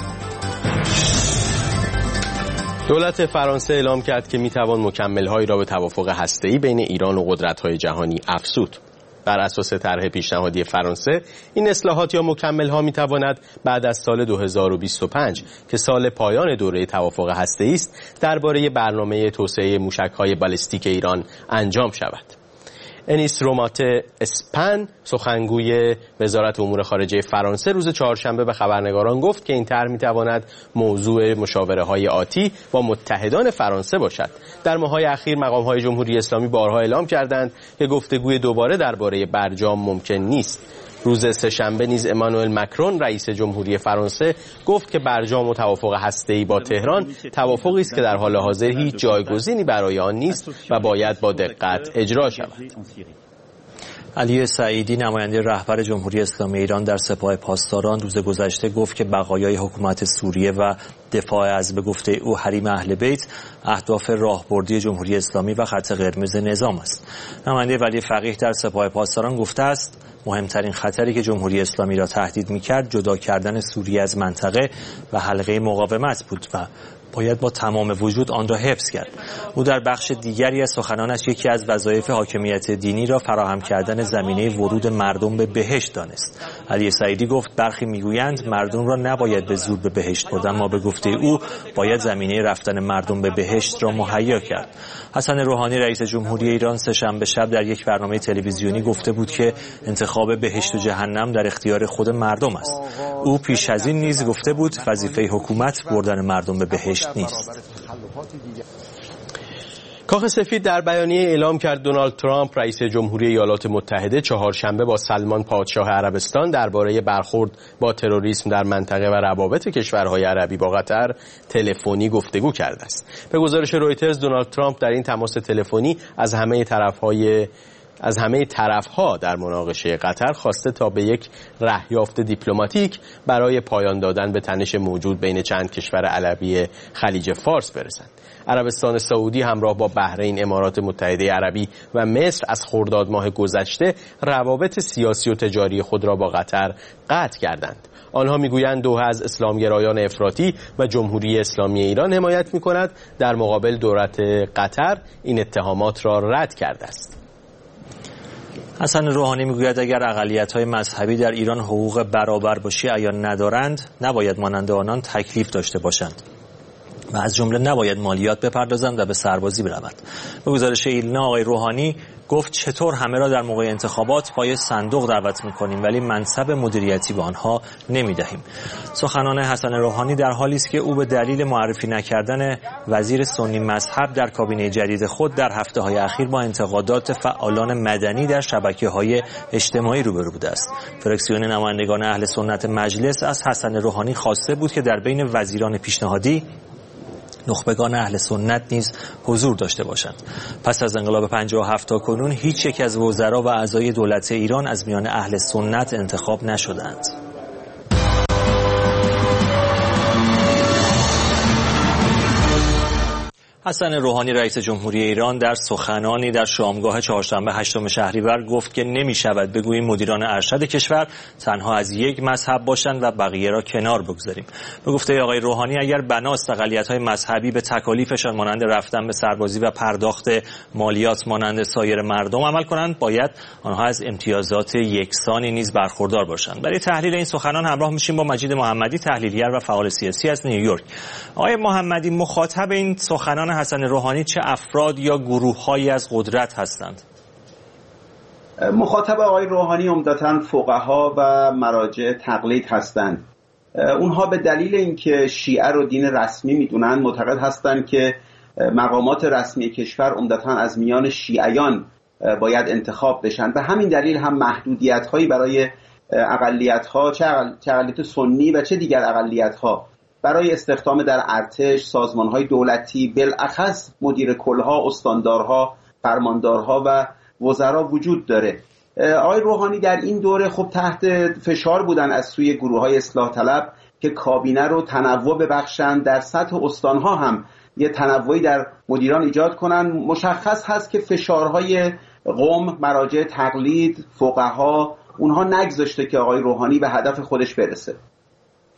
دولت فرانسه اعلام کرد که میتوان مکمل‌هایی را به توافق هسته‌ای بین ایران و قدرت‌های جهانی افزود. بر اساس طرح پیشنهادی فرانسه این اصلاحات یا مکمل‌ها می‌تواند بعد از سال دو هزار و بیست و پنج که سال پایان دوره توافق هسته‌ای است درباره برنامه توسعه موشک‌های بالستیک ایران انجام شود. انیس رومات اسپن سخنگوی وزارت امور خارجه فرانسه روز چهارشنبه به خبرنگاران گفت که این طرح می‌تواند موضوع مشاوره‌های آتی با متحدان فرانسه باشد. در ماه‌های اخیر مقام‌های جمهوری اسلامی بارها اعلام کردند که گفتگوی دوباره درباره برجام ممکن نیست. روز سه‌شنبه نیز امانوئل مکرون رئیس جمهوری فرانسه گفت که برجام و توافق هسته‌ای با تهران توافقی است که در حال حاضر هیچ جایگزینی برای آن نیست و باید با دقت اجرا شود. علی سعیدی نماینده رهبر جمهوری اسلامی ایران در سپاه پاسداران روز گذشته گفت که بقایای حکومت سوریه و دفاع از به گفته او حریم اهل بیت اهداف راهبردی جمهوری اسلامی و خط قرمز نظام است. نماینده ولی فقیه در سپاه پاسداران گفته است مهمترین خطری که جمهوری اسلامی را تهدید می‌کرد جدا کردن سوریه از منطقه و حلقه مقاومت بود و باید با تمام وجود آن را حفظ کرد. او در بخش دیگری از سخنانش یکی از وظایف حاکمیت دینی را فراهم کردن زمینه ورود مردم به بهشت دانست. علی سعیدی گفت برخی میگویند مردم را نباید به زور به بهشت برد، اما به گفته او باید زمینه رفتن مردم به بهشت را مهیا کرد. حسن روحانی رئیس جمهوری ایران سه‌شنبه شب در یک برنامه تلویزیونی گفته بود که انتخاب بهشت و جهنم در اختیار خود مردم است. او پیش از این نیز گفته بود وظیفه حکومت بردن مردم به بهشت نیست. کاخ سفید در بیانیه اعلام کرد دونالد ترامپ رئیس جمهوری ایالات متحده چهارشنبه با سلمان پادشاه عربستان درباره برخورد با تروریسم در منطقه و روابط کشورهای عربی با قطر تلفنی گفتگو کرده است. به گزارش رویترز دونالد ترامپ در این تماس تلفنی از همه طرفهای از همه طرفها در مناقشه قطر خواسته تا به یک رهیافت دیپلماتیک برای پایان دادن به تنش موجود بین چند کشور عربی خلیج فارس برسند. عربستان سعودی همراه با بحرین، امارات متحده عربی و مصر از خرداد ماه گذشته روابط سیاسی و تجاری خود را با قطر قطع کردند. آنها میگویند دوحه از اسلامگرایان افراطی و جمهوری اسلامی ایران حمایت می‌کند، در مقابل دولت قطر این اتهامات را رد کرده است. حسن روحانی میگوید اگر اقلیت‌های مذهبی در ایران حقوق برابر با شیعیان ندارند نباید مانند آنان تکلیف داشته باشند و از جمله نباید مالیات بپردازند و به سربازی بروند. به گزارش ایلنا آقای روحانی گفت چطور همه را در موقع انتخابات پای صندوق دعوت می‌کنیم ولی منصب مدیریتی به آنها نمی‌دهیم. سخنان حسن روحانی در حالی است که او به دلیل معرفی نکردن وزیر سنی مذهب در کابینه جدید خود در هفته‌های اخیر با انتقادات فعالان مدنی در شبکه‌های اجتماعی روبرو بوده است. فراکسیون نمایندگان اهل سنت مجلس از حسن روحانی خواسته بود که در بین وزیران پیشنهادی نخبگان اهل سنت نیز حضور داشته باشند. پس از انقلاب پنجاه و هفت تا کنون هیچ یک از وزرا و اعضای دولت ایران از میان اهل سنت انتخاب نشدند. حسن روحانی رئیس جمهوری ایران در سخنانی در شامگاه چهارشنبه هشتم شهریور گفت که نمی شود بگوییم مدیران ارشد کشور تنها از یک مذهب باشند و بقیه را کنار بگذاریم. به گفته آقای روحانی اگر بناست اقلیت‌های مذهبی به تکالیفشان مانند رفتن به سربازی و پرداخت مالیات مانند سایر مردم عمل کنند باید آنها از امتیازات یکسانی نیز برخوردار باشند. برای تحلیل این سخنان همراه میشیم با مجید محمدی تحلیلگر و فعال سیاسی از نیویورک. آقای محمدی مخاطب این سخنان حسن روحانی چه افراد یا گروه‌هایی از قدرت هستند؟ مخاطب آقای روحانی عمدتاً فقها و مراجع تقلید هستند. اونها به دلیل اینکه شیعه رو دین رسمی میدونن معتقد هستند که مقامات رسمی کشور عمدتاً از میان شیعیان باید انتخاب بشن. به همین دلیل هم محدودیت‌هایی برای اقلیت‌ها چه اقلیت سنی و چه دیگر اقلیت‌ها برای استخدام در ارتش، سازمان‌های دولتی، بالاخص مدیر کلها، استاندارها، فرماندارها و وزرا وجود داره. آقای روحانی در این دوره خب تحت فشار بودن از سوی گروه‌های اصلاح طلب که کابینه رو تنوع ببخشن، در سطح استانها هم یه تنوعی در مدیران ایجاد کنن. مشخص هست که فشارهای قوم، مراجع تقلید، فقها اونها نگذاشته که آقای روحانی به هدف خودش برسه.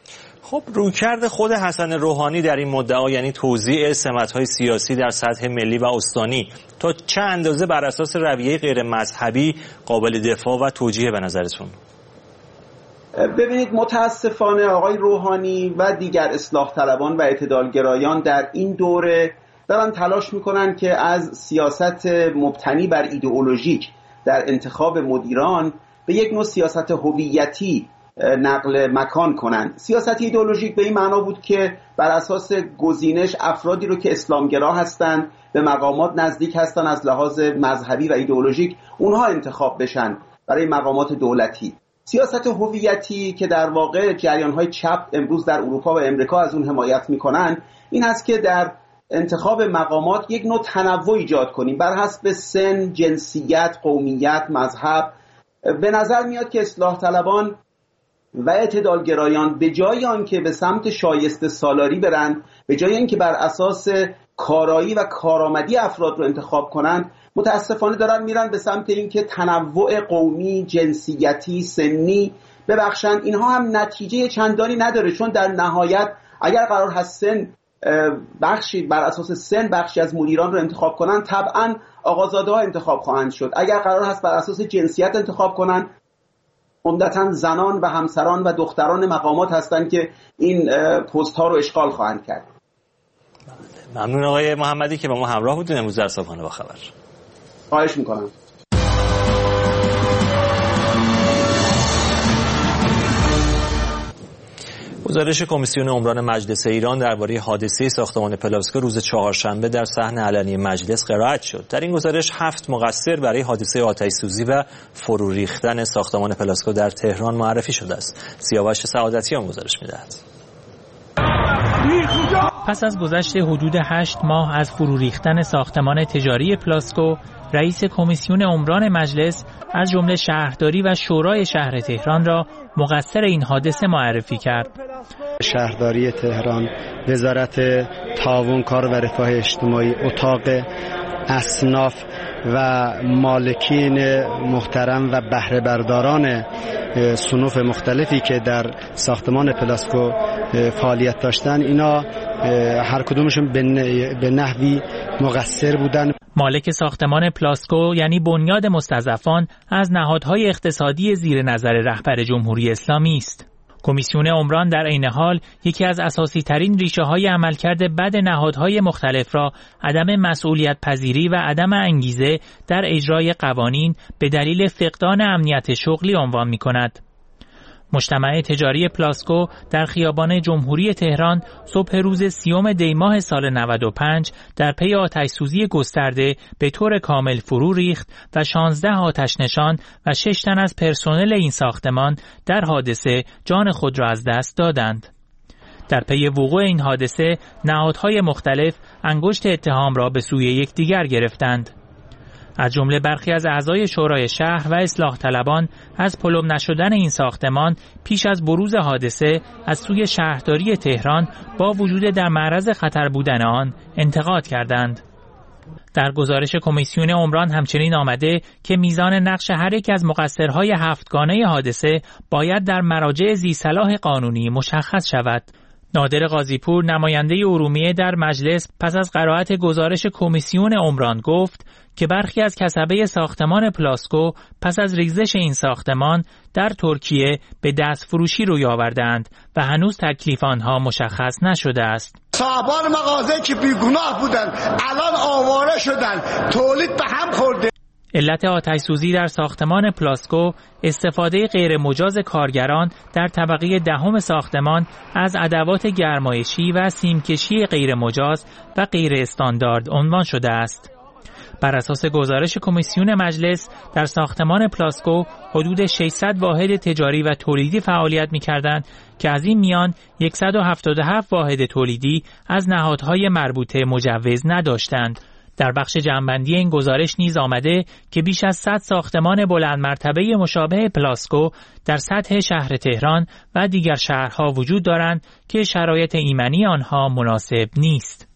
خب رویکرد خود حسن روحانی در این مدعا، یعنی توزیع سمت‌های سیاسی در سطح ملی و استانی، تا چه اندازه بر اساس رویه غیر مذهبی قابل دفاع و توجیه به نظرتون؟ ببینید، متاسفانه آقای روحانی و دیگر اصلاح طلبان و اعتدالگرایان در این دوره دارن تلاش میکنن که از سیاست مبتنی بر ایدئولوژیک در انتخاب مدیران به یک نوع سیاست هویتی نقل مکان کنند. سیاست ایدئولوژیک به این معنا بود که بر اساس گزینش افرادی رو که اسلامگرا هستند، به مقامات نزدیک هستند از لحاظ مذهبی و ایدئولوژیک، اونها انتخاب بشن برای مقامات دولتی. سیاست هویتی که در واقع جریان‌های چپ امروز در اروپا و امریکا از اون حمایت می‌کنن، این هست که در انتخاب مقامات یک نوع تنوع ایجاد کنیم بر حسب سن، جنسیت، قومیت، مذهب. به نظر میاد که اصلاح طلبان و اعتدالگرایان به جای آنکه به سمت شایسته سالاری برن، به جای اینکه بر اساس کارایی و کارآمدی افراد رو انتخاب کنن، متاسفانه دارن میرن به سمت اینکه تنوع قومی، جنسیتی، سنی ببخشند. اینها هم نتیجه چندانی نداره، چون در نهایت اگر قرار هست سن بخشی بر اساس سن بخشی از مدیران رو انتخاب کنن، طبعا آقازاده ها انتخاب خواهند شد. اگر قرار هست بر اساس جنسیت انتخاب کنن، عمدتاً زنان و همسران و دختران مقامات هستند که این پست ها رو اشغال خواهند کرد. ممنون آقای محمدی که با ما همراه بودین امروز در صبحانه با خبر. خواهش میکنم. گزارش کمیسیون عمران مجلس ایران درباره حادثه ساختمان پلاسکو روز چهارشنبه در صحن علنی مجلس قرائت شد. در این گزارش هفت مقصر برای حادثه آتش‌سوزی و فرو ریختن ساختمان پلاسکو در تهران معرفی شده است. سیاوش سعادتیان گزارش می‌دهد. پس از گذشت حدود هشت ماه از فرو ریختن ساختمان تجاری پلاسکو، رئیس کمیسیون عمران مجلس از جمله شهرداری و شورای شهر تهران را مقصر این حادثه معرفی کرد. شهرداری تهران، وزارت تعاون کار و رفاه اجتماعی، اتاق اصناف و مالکین محترم و بهره برداران صنوف مختلفی که در ساختمان پلاسکو فعالیت داشتن، اینا هر کدومشون به نحوی مقصر بودن. مالک ساختمان پلاسکو یعنی بنیاد مستضعفان از نهادهای اقتصادی زیر نظر رهبر جمهوری اسلامی است. کمیسیون عمران در عین حال یکی از اساسی ترین ریشه های عملکرد بد نهادهای مختلف را عدم مسئولیت پذیری و عدم انگیزه در اجرای قوانین به دلیل فقدان امنیت شغلی عنوان می کند. مجتمع تجاری پلاسکو در خیابان جمهوری تهران صبح روز سیوم دی ماه سال نود و پنج در پی آتش‌سوزی گسترده به طور کامل فرو ریخت و شانزده آتش نشان و شش تن از پرسنل این ساختمان در حادثه جان خود را از دست دادند. در پی وقوع این حادثه نهادهای مختلف انگشت اتهام را به سوی یکدیگر گرفتند. از جمله برخی از اعضای شورای شهر و اصلاح طلبان از پلم نشدن این ساختمان پیش از بروز حادثه از سوی شهرداری تهران با وجود در معرض خطر بودن آن انتقاد کردند. در گزارش کمیسیون عمران همچنین آمده که میزان نقش هر یک از مقصرهای هفتگانه حادثه باید در مراجع ذی‌صلاح قانونی مشخص شود. نادر قاضی‌پور نماینده ارومیه در مجلس پس از قرائت گزارش کمیسیون عمران گفت که برخی از کسبه ساختمان پلاسکو پس از ریزش این ساختمان در ترکیه به دست فروشی روی آوردند و هنوز تکلیف آنها مشخص نشده است. صاحبان مغازه که بیگناه بودن الان آواره شدن، تولید به هم خورده. علت آتش‌سوزی در ساختمان پلاسکو استفاده غیر مجاز کارگران در طبقه دهم ساختمان از ادوات گرمایشی و سیمکشی غیر مجاز و غیر استاندارد عنوان شده است. بر اساس گزارش کمیسیون مجلس در ساختمان پلاسکو حدود ششصد واحد تجاری و تولیدی فعالیت می‌کردند که از این میان صد و هفتاد و هفت واحد تولیدی از نهادهای مربوطه مجوز نداشتند. در بخش جمع‌بندی این گزارش نیز آمده که بیش از صد ساختمان بلند مرتبه مشابه پلاسکو در سطح شهر تهران و دیگر شهرها وجود دارند که شرایط ایمنی آنها مناسب نیست.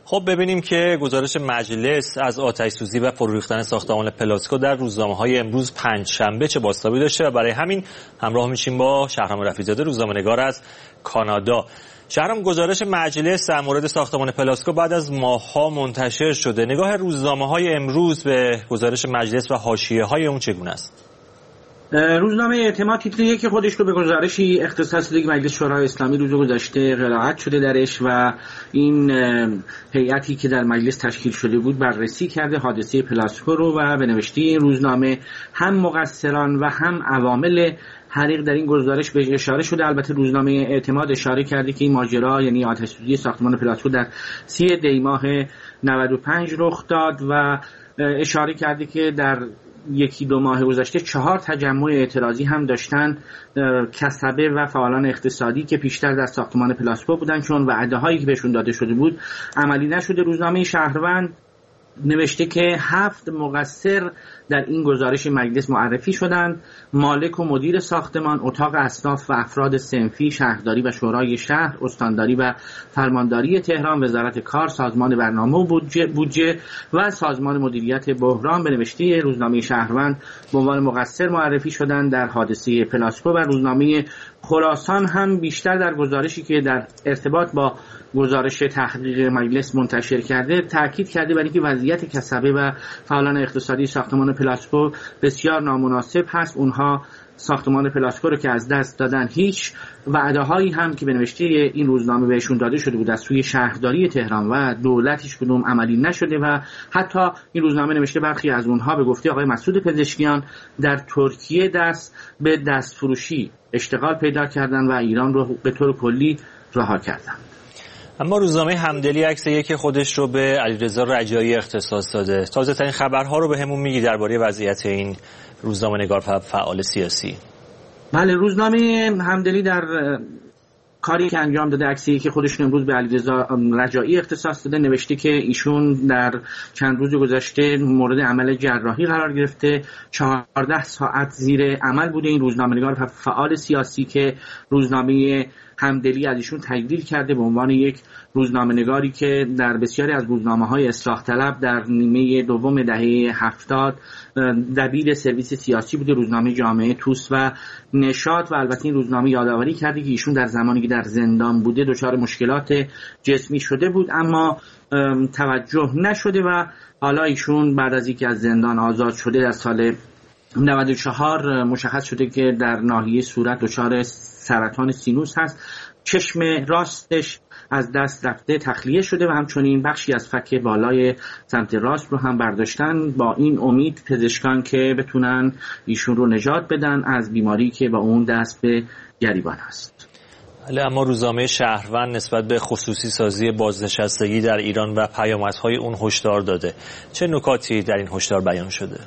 خب ببینیم که گزارش مجلس از آتش سوزی و فرو ریختن ساختمان پلاسکو در روزنامه‌های امروز پنجشنبه چه بازتابی داشته و برای همین همراه میشیم با شهرام رفیع‌زاده روزنامه‌نگار از کانادا. شهرام، گزارش مجلس در مورد ساختمان پلاسکو بعد از ماه‌ها منتشر شده. نگاه روزنامه‌های امروز به گزارش مجلس و حاشیه‌های اون چگونه است؟ روزنامه اعتماد تیتر یک خودش رو به گزارشی اختصاص داده که مجلس شورای اسلامی روز گذشته قرائت شده درش و این هیئتی که در مجلس تشکیل شده بود بررسی کرده حادثه پلاسکو رو و به نوشته این روزنامه هم مقصران و هم عوامل حریق در این گزارش به اشاره شده. البته روزنامه اعتماد اشاره کرده که این ماجرا یعنی آتش سوزی ساختمان پلاسکو در سی دی ماه نود و پنج رخ داد و اشاره کرده که در یکی دو ماه گذشته چهار تجمع اعتراضی هم داشتن کسبه و فعالان اقتصادی که پیشتر در ساختمان پلاسکو بودن، چون وعده هایی که بهشون داده شده بود عملی نشده. روزنامه شهروند نوشته که هفت مقصر در این گزارش مجلس معرفی شدند: مالک و مدیر ساختمان، اتاق اصناف و افراد صنفی، شهرداری و شورای شهر، استانداری و فرمانداری تهران، وزارت کار، سازمان برنامه و بودجه, بودجه و سازمان مدیریت بحران. به نوشته روزنامه شهروند به عنوان مقصر معرفی شدند در حادثه پلاسکو. و روزنامه خراسان هم بیشتر در گزارشی که در ارتباط با گزارش تحقیق مجلس منتشر کرده تاکید کرده بر اینکه وضعیت کسبه و فعالان اقتصادی ساختمان پلاسکو بسیار نامناسب هست. اونها ساختمان پلاسکو رو که از دست دادن، هیچ وعده‌هایی هم که به نوشته این روزنامه بهشون داده شده بود از سوی شهرداری تهران و دولتش کدوم عملی نشده. و حتی این روزنامه نوشته برخی از اونها به گفته آقای مسعود پزشکیان در ترکیه دست به دستفروشی اشتغال پیدا کردن و ایران رو به طور کلی رها کردن. اما روزنامه همدلی عکس یک خودش رو به علیرضا رجایی اختصاص داده. تازه ترین خبرها رو به همون میگی درباره وضعیت این روزنامه‌نگار و فعال سیاسی؟ بله، روزنامه همدلی در کاری که انجام داده عکسی که خودشون امروز به علیرضا رجایی اختصاص داده نوشته که ایشون در چند روز گذشته مورد عمل جراحی قرار گرفته، چهارده ساعت زیر عمل بوده. این روزنامه‌نگار و فعال سیاسی که روزنامه همدلی از ایشون تقدیر کرده به عنوان یک روزنامه‌نگاری که در بسیاری از روزنامه‌های اصلاح طلب در نیمه دوم دهه هفتاد دبیر سرویس سیاسی بوده، روزنامه جامعه توس و نشاط. و البته این روزنامه یادآوری کرده که ایشون در زمانی که در زندان بوده دچار مشکلات جسمی شده بود اما توجه نشده و حالا ایشون بعد از اینکه از زندان آزاد شده در سال نود و چهار مشخص شده که در ناحیه صورت دچار سرطان سینوس هست، چشم راستش از دست رفته، تخلیه شده و همچنین بخشی از فک بالای سمت راست رو هم برداشتن با این امید پزشکان که بتونن ایشون رو نجات بدن از بیماری که با اون دست به گریبان هست. بله، اما روزنامه شهروند نسبت به خصوصی سازی بازنشستگی در ایران و پیامدهای اون هشدار داده. چه نکاتی در این هشدار بیان شده؟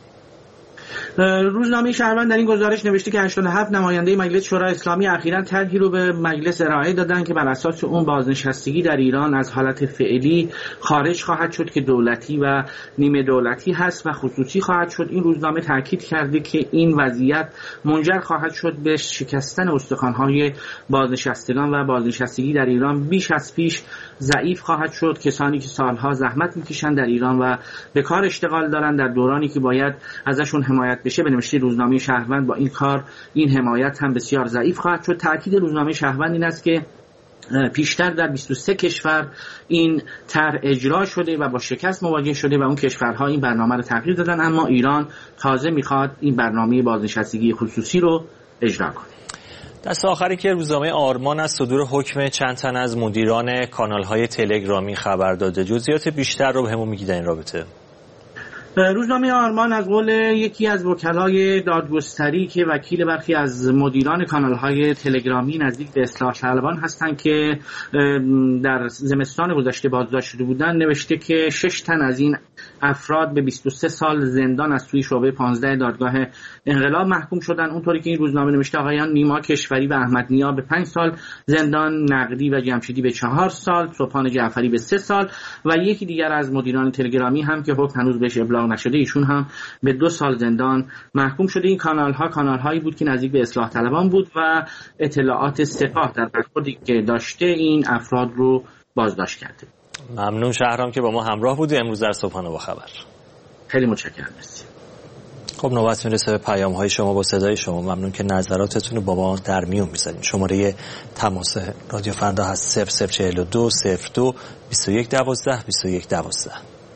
روزنامه شهروند در این گزارش نوشته که هشتاد و هفت نماینده مجلس شورای اسلامی اخیراً طرحی رو به مجلس ارائه دادن که بر اساس اون بازنشستگی در ایران از حالت فعلی خارج خواهد شد که دولتی و نیمه دولتی هست و خصوصی خواهد شد. این روزنامه تاکید کرده که این وضعیت منجر خواهد شد به شکستن استخوان‌های بازنشستگان و بازنشستگی در ایران بیش از پیش ضعیف خواهد شد. کسانی که سالها زحمت میکشن در ایران و به کار اشتغال دارن در دورانی که باید ازشون حمایت بشه، به نوشته روزنامه شهروند با این کار این حمایت هم بسیار ضعیف خواهد شد. تاکید روزنامه شهروند این است که پیشتر در بیست و سه کشور این طرح اجرا شده و با شکست مواجه شده و اون کشورها این برنامه رو تغییر دادن، اما ایران تازه میخواد این برنامه بازنشستگی خصوصی رو اجرا کنه. دست آخری که روزنامه آرمان از صدور حکم چند تن از مدیران کانال‌های تلگرامی خبر داده. جزئیات بیشتر رو به همون میگید این رابطه؟ روزنامه آرمان از قول یکی از وکلای دادگستری که وکیل برخی از مدیران کانال‌های تلگرامی نزدیک به اصلاح طلبان هستند که در زمستان گذشته بازداشت شده بودند نوشته که شش تن از این افراد به بیست و سه سال زندان از سوی شعبه پانزده دادگاه انقلاب محکوم شدند. اونطوری که این روزنامه نوشته آقایان نیما کشوری و احمد نیا به پنج سال زندان، نقدی و جمشیدی به چهار سال، سبحان جعفری به سه سال و یکی دیگر از مدیران تلگرامی هم که حکم هنوز بهش ابلاغ نشده ایشون هم به دو سال زندان محکوم شده. این کانال ها کانال هایی بود که نزدیک به اصلاح طلبان بود و اطلاعات سپاه در برخوردی که داشته این افراد رو بازداشت کرده. ممنون شهرام که با ما همراه بودی امروز در صبحانه با خبر. خیلی متشکرم. مرسی. خب نوبت میرسه به پیام های شما با صدای شما. ممنون که نظراتتون رو با ما در میون میذارین. شماره تماس رادیو فردا هست صفر صفر چهل و دو صفر دو بیست و یک دوازده بیست و یک دوازده.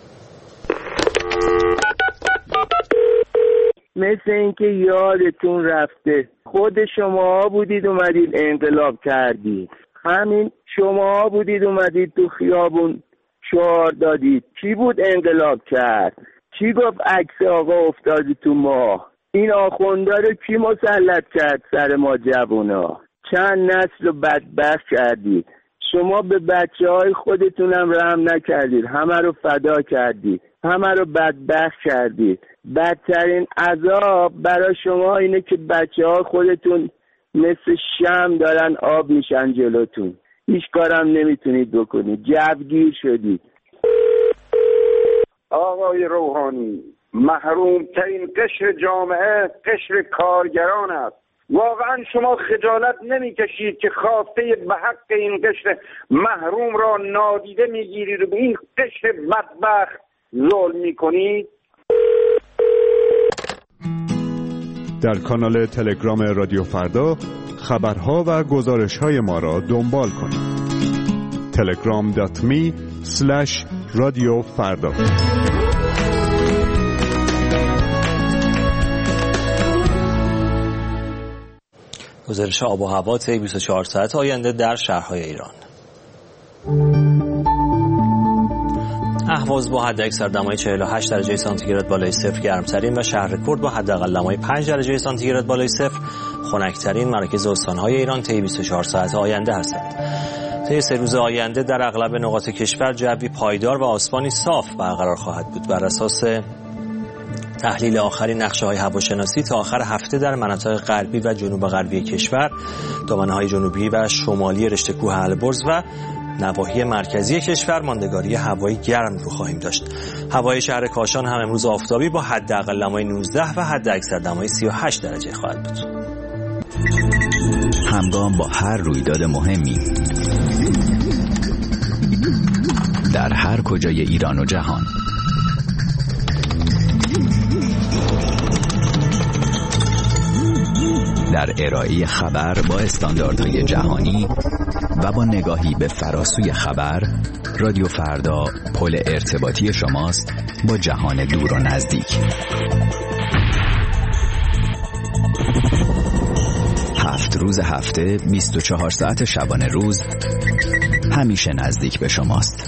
مثل اینکه یادتون رفته خود شما بودید اومدید انقلاب کردید، همین شما بودید اومدید تو خیابون شعار دادید. کی بود انقلاب کرد؟ کی گفت عکس آقا افتادی تو ماه؟ این آخونده رو کی مسلط کرد سر ما جوونا؟ چند نسل رو بدبخت کردید. شما به بچه های خودتونم رحم نکردید، همه رو فدا کردید، همه رو بدبخت کردید. بدترین عذاب برای شما اینه که بچه ها خودتون مثل شم دارن آب میشن جلوتون، هیچ کارم نمیتونید بکنید، جوگیر شدید. آقای روحانی، محرومترین قشر جامعه قشر کارگران است. واقعا شما خجالت نمیکشید که خواسته به حق این قشر محروم را نادیده میگیرید و به این قشر بدبخت ظلم میکنید؟ در کانال تلگرام رادیو فردا خبرها و گزارش‌های ما را دنبال کنید. تلگرام دات می اسلش رادیو فردا. گزارش آب و هوا طی بیست و چهار ساعت آینده در شهرهای ایران. اهواز با حداکثر دمای چهل و هشت درجه سانتیگراد بالای صفر گرمترین و شهر کرد با حداقل دمای پنج درجه سانتیگراد بالای صفر خنکترین مراکز استانهای ایران طی بیست و چهار ساعت آینده هستند. طی سه روز آینده در اغلب نقاط کشور جوی پایدار و آسمانی صاف برقرار خواهد بود. بر اساس تحلیل آخرین نقشه‌های هواشناسی تا آخر هفته در مناطق غربی و جنوب غربی کشور، دامنه‌های جنوبی و شمالی رشته کوه البرز و نواحی مرکزی کشور ماندگاری هوایی گرم رو خواهیم داشت. هوای شهر کاشان هم امروز آفتابی با حداقل دمای نوزده و حداکثر دمای سی و هشت درجه خواهد بود. همگام با هر رویداد مهمی در هر کجای ایران و جهان، در ارائه خبر با استانداردهای جهانی و با نگاهی به فراسوی خبر، رادیو فردا پل ارتباطی شماست با جهان دور و نزدیک. هفت روز هفته، بیست و چهار ساعت شبانه روز، همیشه نزدیک به شماست.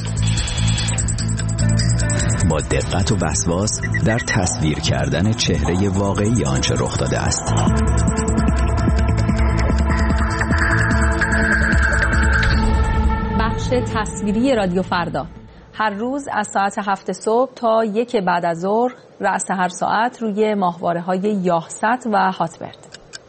با دقت و وسواس در تصویر کردن چهره واقعی آنچه رخ داده است. بخش تصویری رادیو فردا هر روز از ساعت هفت صبح تا یک بعد از ظهر رأس هر ساعت روی ماهواره‌های یاهست و هاتبرد.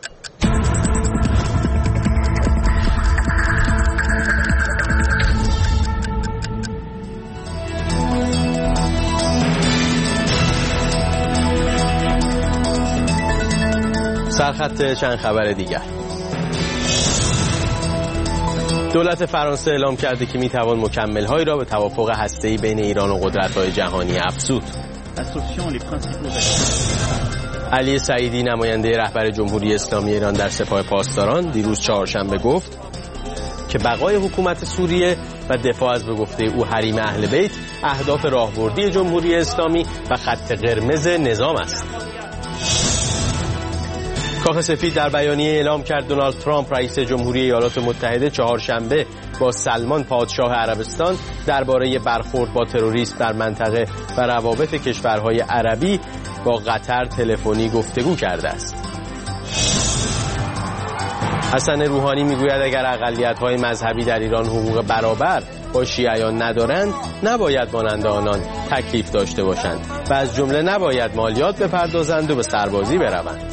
سرخط چند خبر دیگر. دولت فرانسه اعلام کرده که میتوان مکمل‌هایی را به توافق هسته‌ای بین ایران و قدرت‌های جهانی افزود. علی سعیدی نماینده رهبر جمهوری اسلامی ایران در سپاه پاسداران دیروز چهارشنبه گفت که بقای حکومت سوریه و دفاع از به گفته او حریم اهل بیت اهداف راهبردی جمهوری اسلامی و خط قرمز نظام است. کاخ سفید در بیانیه اعلام کرد دونالد ترامپ رئیس جمهوری ایالات متحده چهارشنبه با سلمان پادشاه عربستان درباره برخورد با تروریسم در منطقه و روابط کشورهای عربی با قطر تلفنی گفتگو کرده است. حسن روحانی میگوید اگر اقلیت‌های مذهبی در ایران حقوق برابر با شیعیان ندارند، نباید مانند آنان تکلیف داشته باشند و از جمله نباید مالیات بپردازند و به سربازی بروند.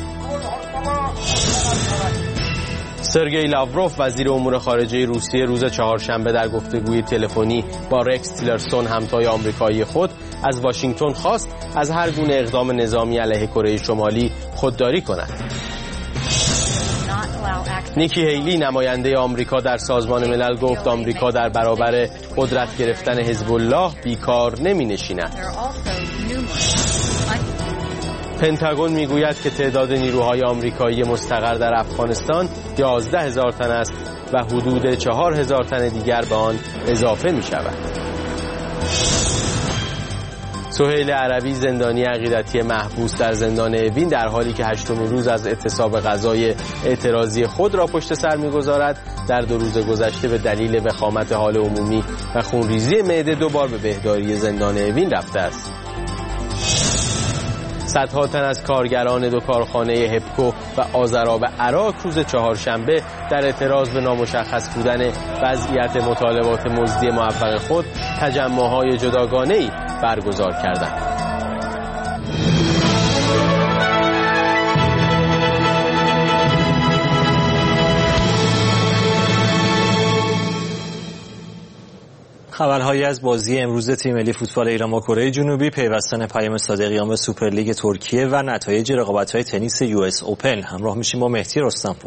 سرگئی لاوروف وزیر امور خارجه روسیه روز چهارشنبه در گفتگوی تلفنی با رکس تیلرسون همتای آمریکایی خود از واشنگتن خواست از هر گونه اقدام نظامی علیه کره شمالی خودداری کند. نیکی هیلی نماینده آمریکا در سازمان ملل گفت آمریکا در برابر قدرت گرفتن حزب الله بیکار نمی‌نشیند. پنتاگون میگوید که تعداد نیروهای آمریکایی مستقر در افغانستان یازده هزار تن است و حدود چهار هزار تن دیگر به آن اضافه می شود. سهیل عربی زندانی عقیدتی محبوس در زندان اوین در حالی که هشتمین روز از اعتصاب غذای اعتراضی خود را پشت سر می‌گذارد در دو روز گذشته به دلیل وخامت حال عمومی و خونریزی معده دوبار به بهداری زندان اوین رفته است. صدها تن از کارگران دو کارخانه هپکو و آذراب عراق روز چهارشنبه در اعتراض به نامشخص بودن وضعیت مطالبات مزدی موفق خود تجمع‌های جداگانه‌ای برگزار کردند. خبرهایی از بازی امروز تیم ملی فوتبال ایران با کره جنوبی، پیوستن پیام صادقیان به سوپرلیگ ترکیه و نتایج رقابت‌های تنیس یو اس اوپن. همراه میشیم با مهدی رستمپور.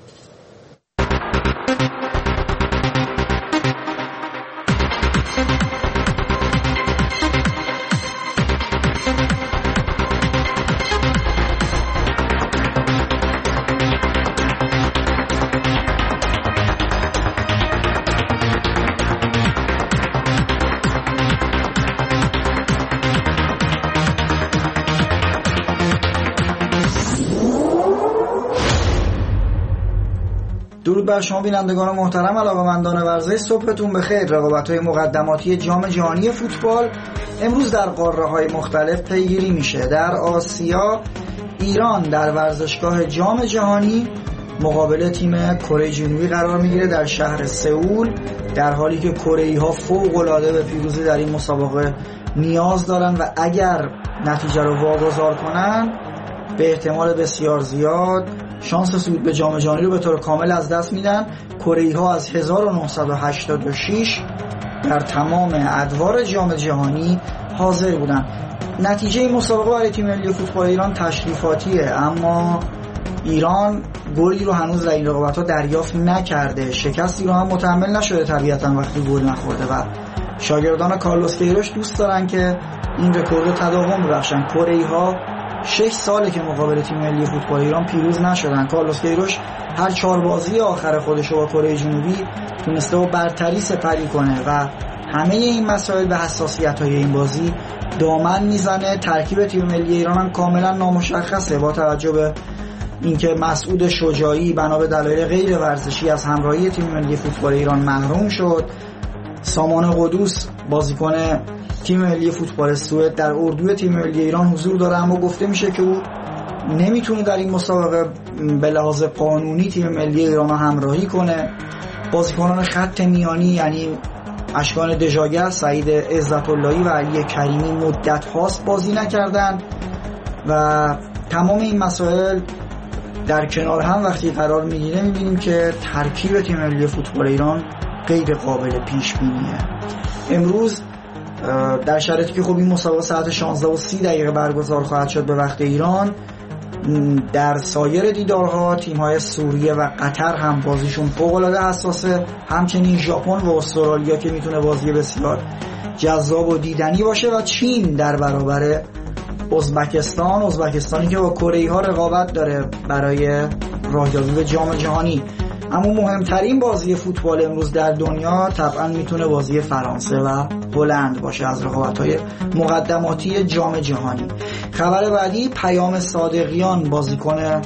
درود بر شما بینندگان محترم، علاقه‌مندان ورزش، صبحتون بخیر. رقابت‌های مقدماتی جام جهانی فوتبال امروز در قاره‌های مختلف پیگیری میشه. در آسیا ایران در ورزشگاه جام جهانی مقابل تیم کره جنوبی قرار میگیره در شهر سئول، در حالی که کره‌ای‌ها فوق‌العاده به پیروزی در این مسابقه نیاز دارن و اگر نتیجه رو واگذار کنن به احتمال بسیار زیاد شانس صعود به جام جهانی رو به طور کامل از دست میدن. کره‌ای‌ها از هزار و نهصد و هشتاد و شش در تمام ادوار جام جهانی حاضر بودن. نتیجه این مسابقه برای تیم ملی فوتبال ایران تشریفاتیه، اما ایران گلی رو هنوز در این رقابت‌ها دریافت نکرده. شکستی رو هم متحمل نشده طبیعتاً وقتی گل نخورده و شاگردان کارلوس کیروش دوست دارن که این رکورد رو تداوم ببخشن. کره‌ای‌ها شش ساله که مقابل تیم ملی فوتبال ایران پیروز نشدن. کارلوس کیروش هر چهار بازی آخر خودش رو با کره جنوبی تونسته با برتری سپری کنه و همه این مسائل به حساسیت‌های این بازی دامن میزنه. ترکیب تیم ملی ایران هم کاملا نامشخصه با توجه به اینکه مسعود شجاعی بنا به دلایل غیر ورزشی از همراهی تیم ملی فوتبال ایران محروم شد. سامان قدوس بازیکن تیم ملی فوتبال سوئد در اردوی تیم ملی ایران حضور داره، اما گفته میشه که او نمیتونه در این مسابقه به لحاظ قانونی تیم ملی ایران رو همراهی کنه. بازیکنان خط میانی یعنی اشکان دژاگر، سعید عزت اللهی و علی کریمی مدت هاست بازی نکردن و تمام این مسائل در کنار هم وقتی قرار میگیره میبینیم که ترکیب تیم ملی فوتبال ایران غیر قابل پیش بینیه. امروز در شرایطی که خب این مسابقه ساعت شانزده و سی دقیقه برگزار خواهد شد به وقت ایران، در سایر دیدارها تیم‌های سوریه و قطر هم بازیشون فوق‌العاده حساسه، همچنین ژاپن و استرالیا که میتونه بازی بسیار جذاب و دیدنی باشه و چین در برابر ازبکستان ازبکستانی که با کره‌ای‌ها رقابت داره برای راهیابی به جام جهانی. اما مهمترین بازی فوتبال امروز در دنیا طبعا میتونه بازی فرانسه و هلند باشه از رقابت‌های مقدماتی جام جهانی. خبر بعدی، پیام صادقیان بازیکن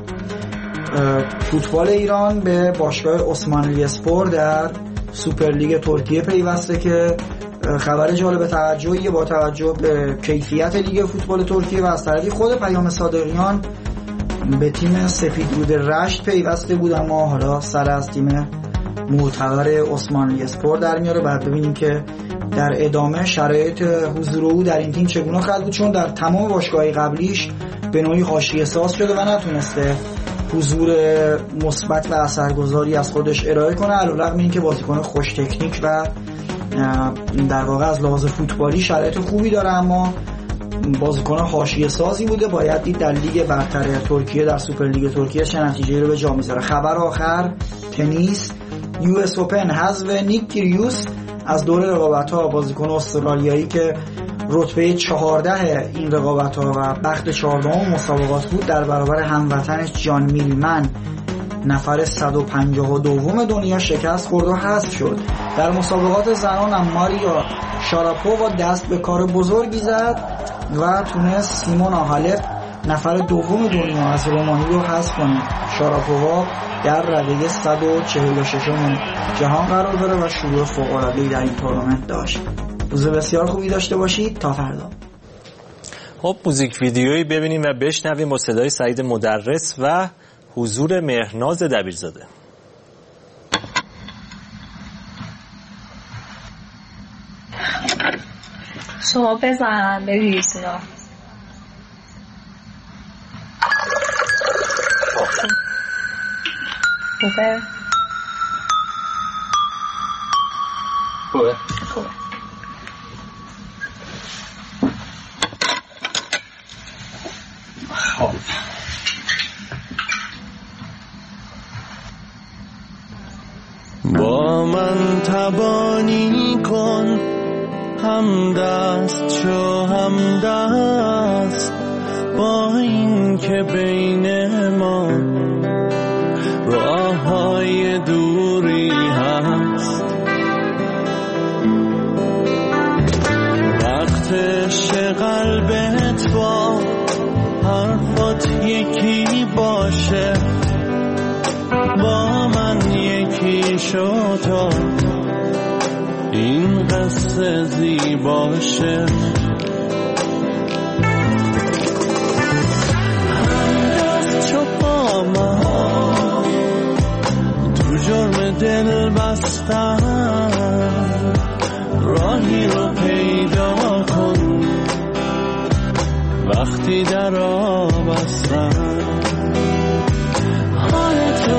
فوتبال ایران به باشگاه عثمانی اسپور در سوپرلیگ ترکیه پیوسته که خبر جالب توجهیه با توجه به کیفیت لیگ فوتبال ترکیه و از طرفی خود پیام صادقیان به تیم سپیدرود رشت پیوسته بود، اما حالا سر از تیم معتبر عثمانی اسپور در میاره. بعد ببینیم که در ادامه شرایط حضور او در این تیم چگونه خواهد بود، چون در تمام باشگاه‌های قبلیش به نوعی حاشیه ساز شده و نتونسته حضور مثبت و اثرگذاری از خودش ارائه کنه، علیرغم اینکه بازیکن خوش تکنیک و در واقع از لحاظ فوتبالی شرایط خوبی داره، اما بازیکن حاشیه سازی بوده، باید دید در لیگ برتر ترکیه، در سوپر لیگ ترکیه چه نتیجه‌ای رو به جا میذاره. خبر آخر تنیس، یو اس اوپن حذف نیک کیریوس از دور رقابت‌ها. بازیکن استرالیایی که رتبه چهارده این رقابت‌ها و بخت چهاردهم مسابقات بود در برابر هموطنش جان میلمن نفر صد و پنجاه و دو دنیا شکست خورد و حذف شد. در مسابقات زنان هم ماریا شاراپووا دست به کار بزرگی زد و تونست سیمون هالپ نفر دوم دنیا از رومانی رو حذف کنه. شاراپووا در رده صد و چهل و شش جهان قرار داره و شروع فوق‌العاده‌ای در این تورنمنت داشت. روز بسیار خوبی داشته باشید تا فردا. خب موزیک ویدیویی ببینیم و بشنویم با صدای سعید مدرس و حضور مهرناز دبیرزاده. شما بزن ببینید اینا. خوبه؟ خوبه خوبه خب با من تبانی کن، هم دست شو هم دست، با این که بین ما راه های دوری هست. وقتش قلبت با حرفات یکی باشه، با من یکی شو تا این قصه زیباشه. همدست چو با من تو جرم دل بستن، راهی رو پیدا کن وقتی در آب هستن. حال تو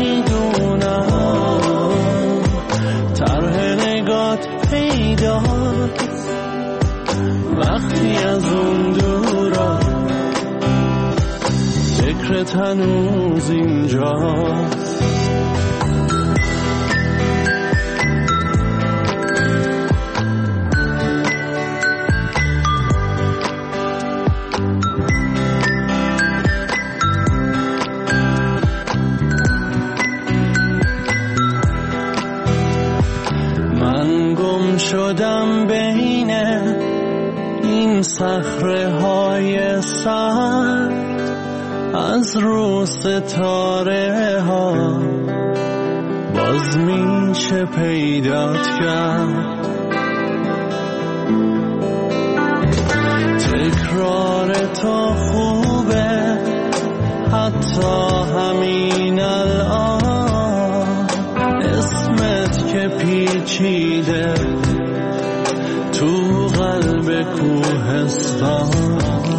میدونم طرح نگات پیداست، وقتی از اون دورا فکرت هنوز اینجاست. شدم بین این صخره های سرد، از رو ستاره ها باز میشه پیدات کرد. تکرار تو خوبه حتی همین الان، اسمت که پیچیده تو قلب کوهستان.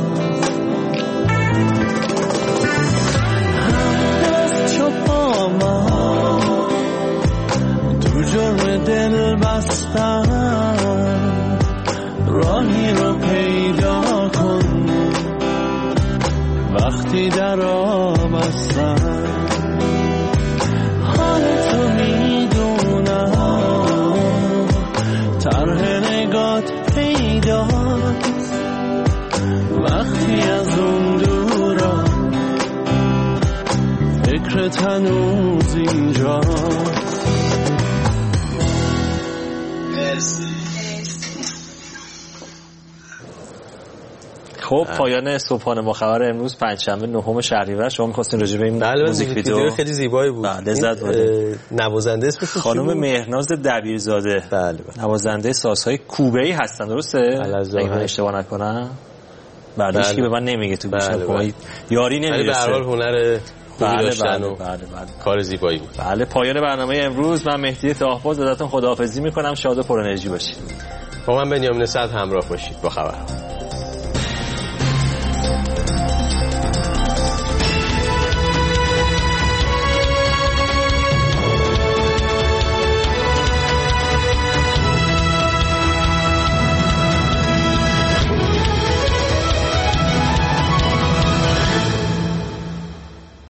همدست چو با من تو جرم دل بستن، راهی رو پیدا کن وقتی در آب هستن. حال تو میدونم طرح نگات پیداست، وقتی از اون دورا فکرت هنوز اینجاست. خب پایان صبحانه با خبر امروز پنجشنبه نهم شهریور. شما می‌خواستین راجع به این موزیک ویدیو خیلی زیبایی بود. بله لذت بردیم. نوازنده اسمش خانم مهرناز دبیرزاده. بله نوازنده سازهای کوبه‌ای هستن درسته؟ اگه من اشتباه نکنم. بله هیچ کی به من نمیگه تو گوشم. بله یاری نمیرسه. به هر حال هنر خوبی داشتن بله و بله بله. کار زیبایی بود. بله پایان برنامه امروز. من مهدی طاهباز ازتون خداحافظی می‌کنم. شاد و پر انرژی باشید. با من بنیامین صدر همراه باشید با خبرها.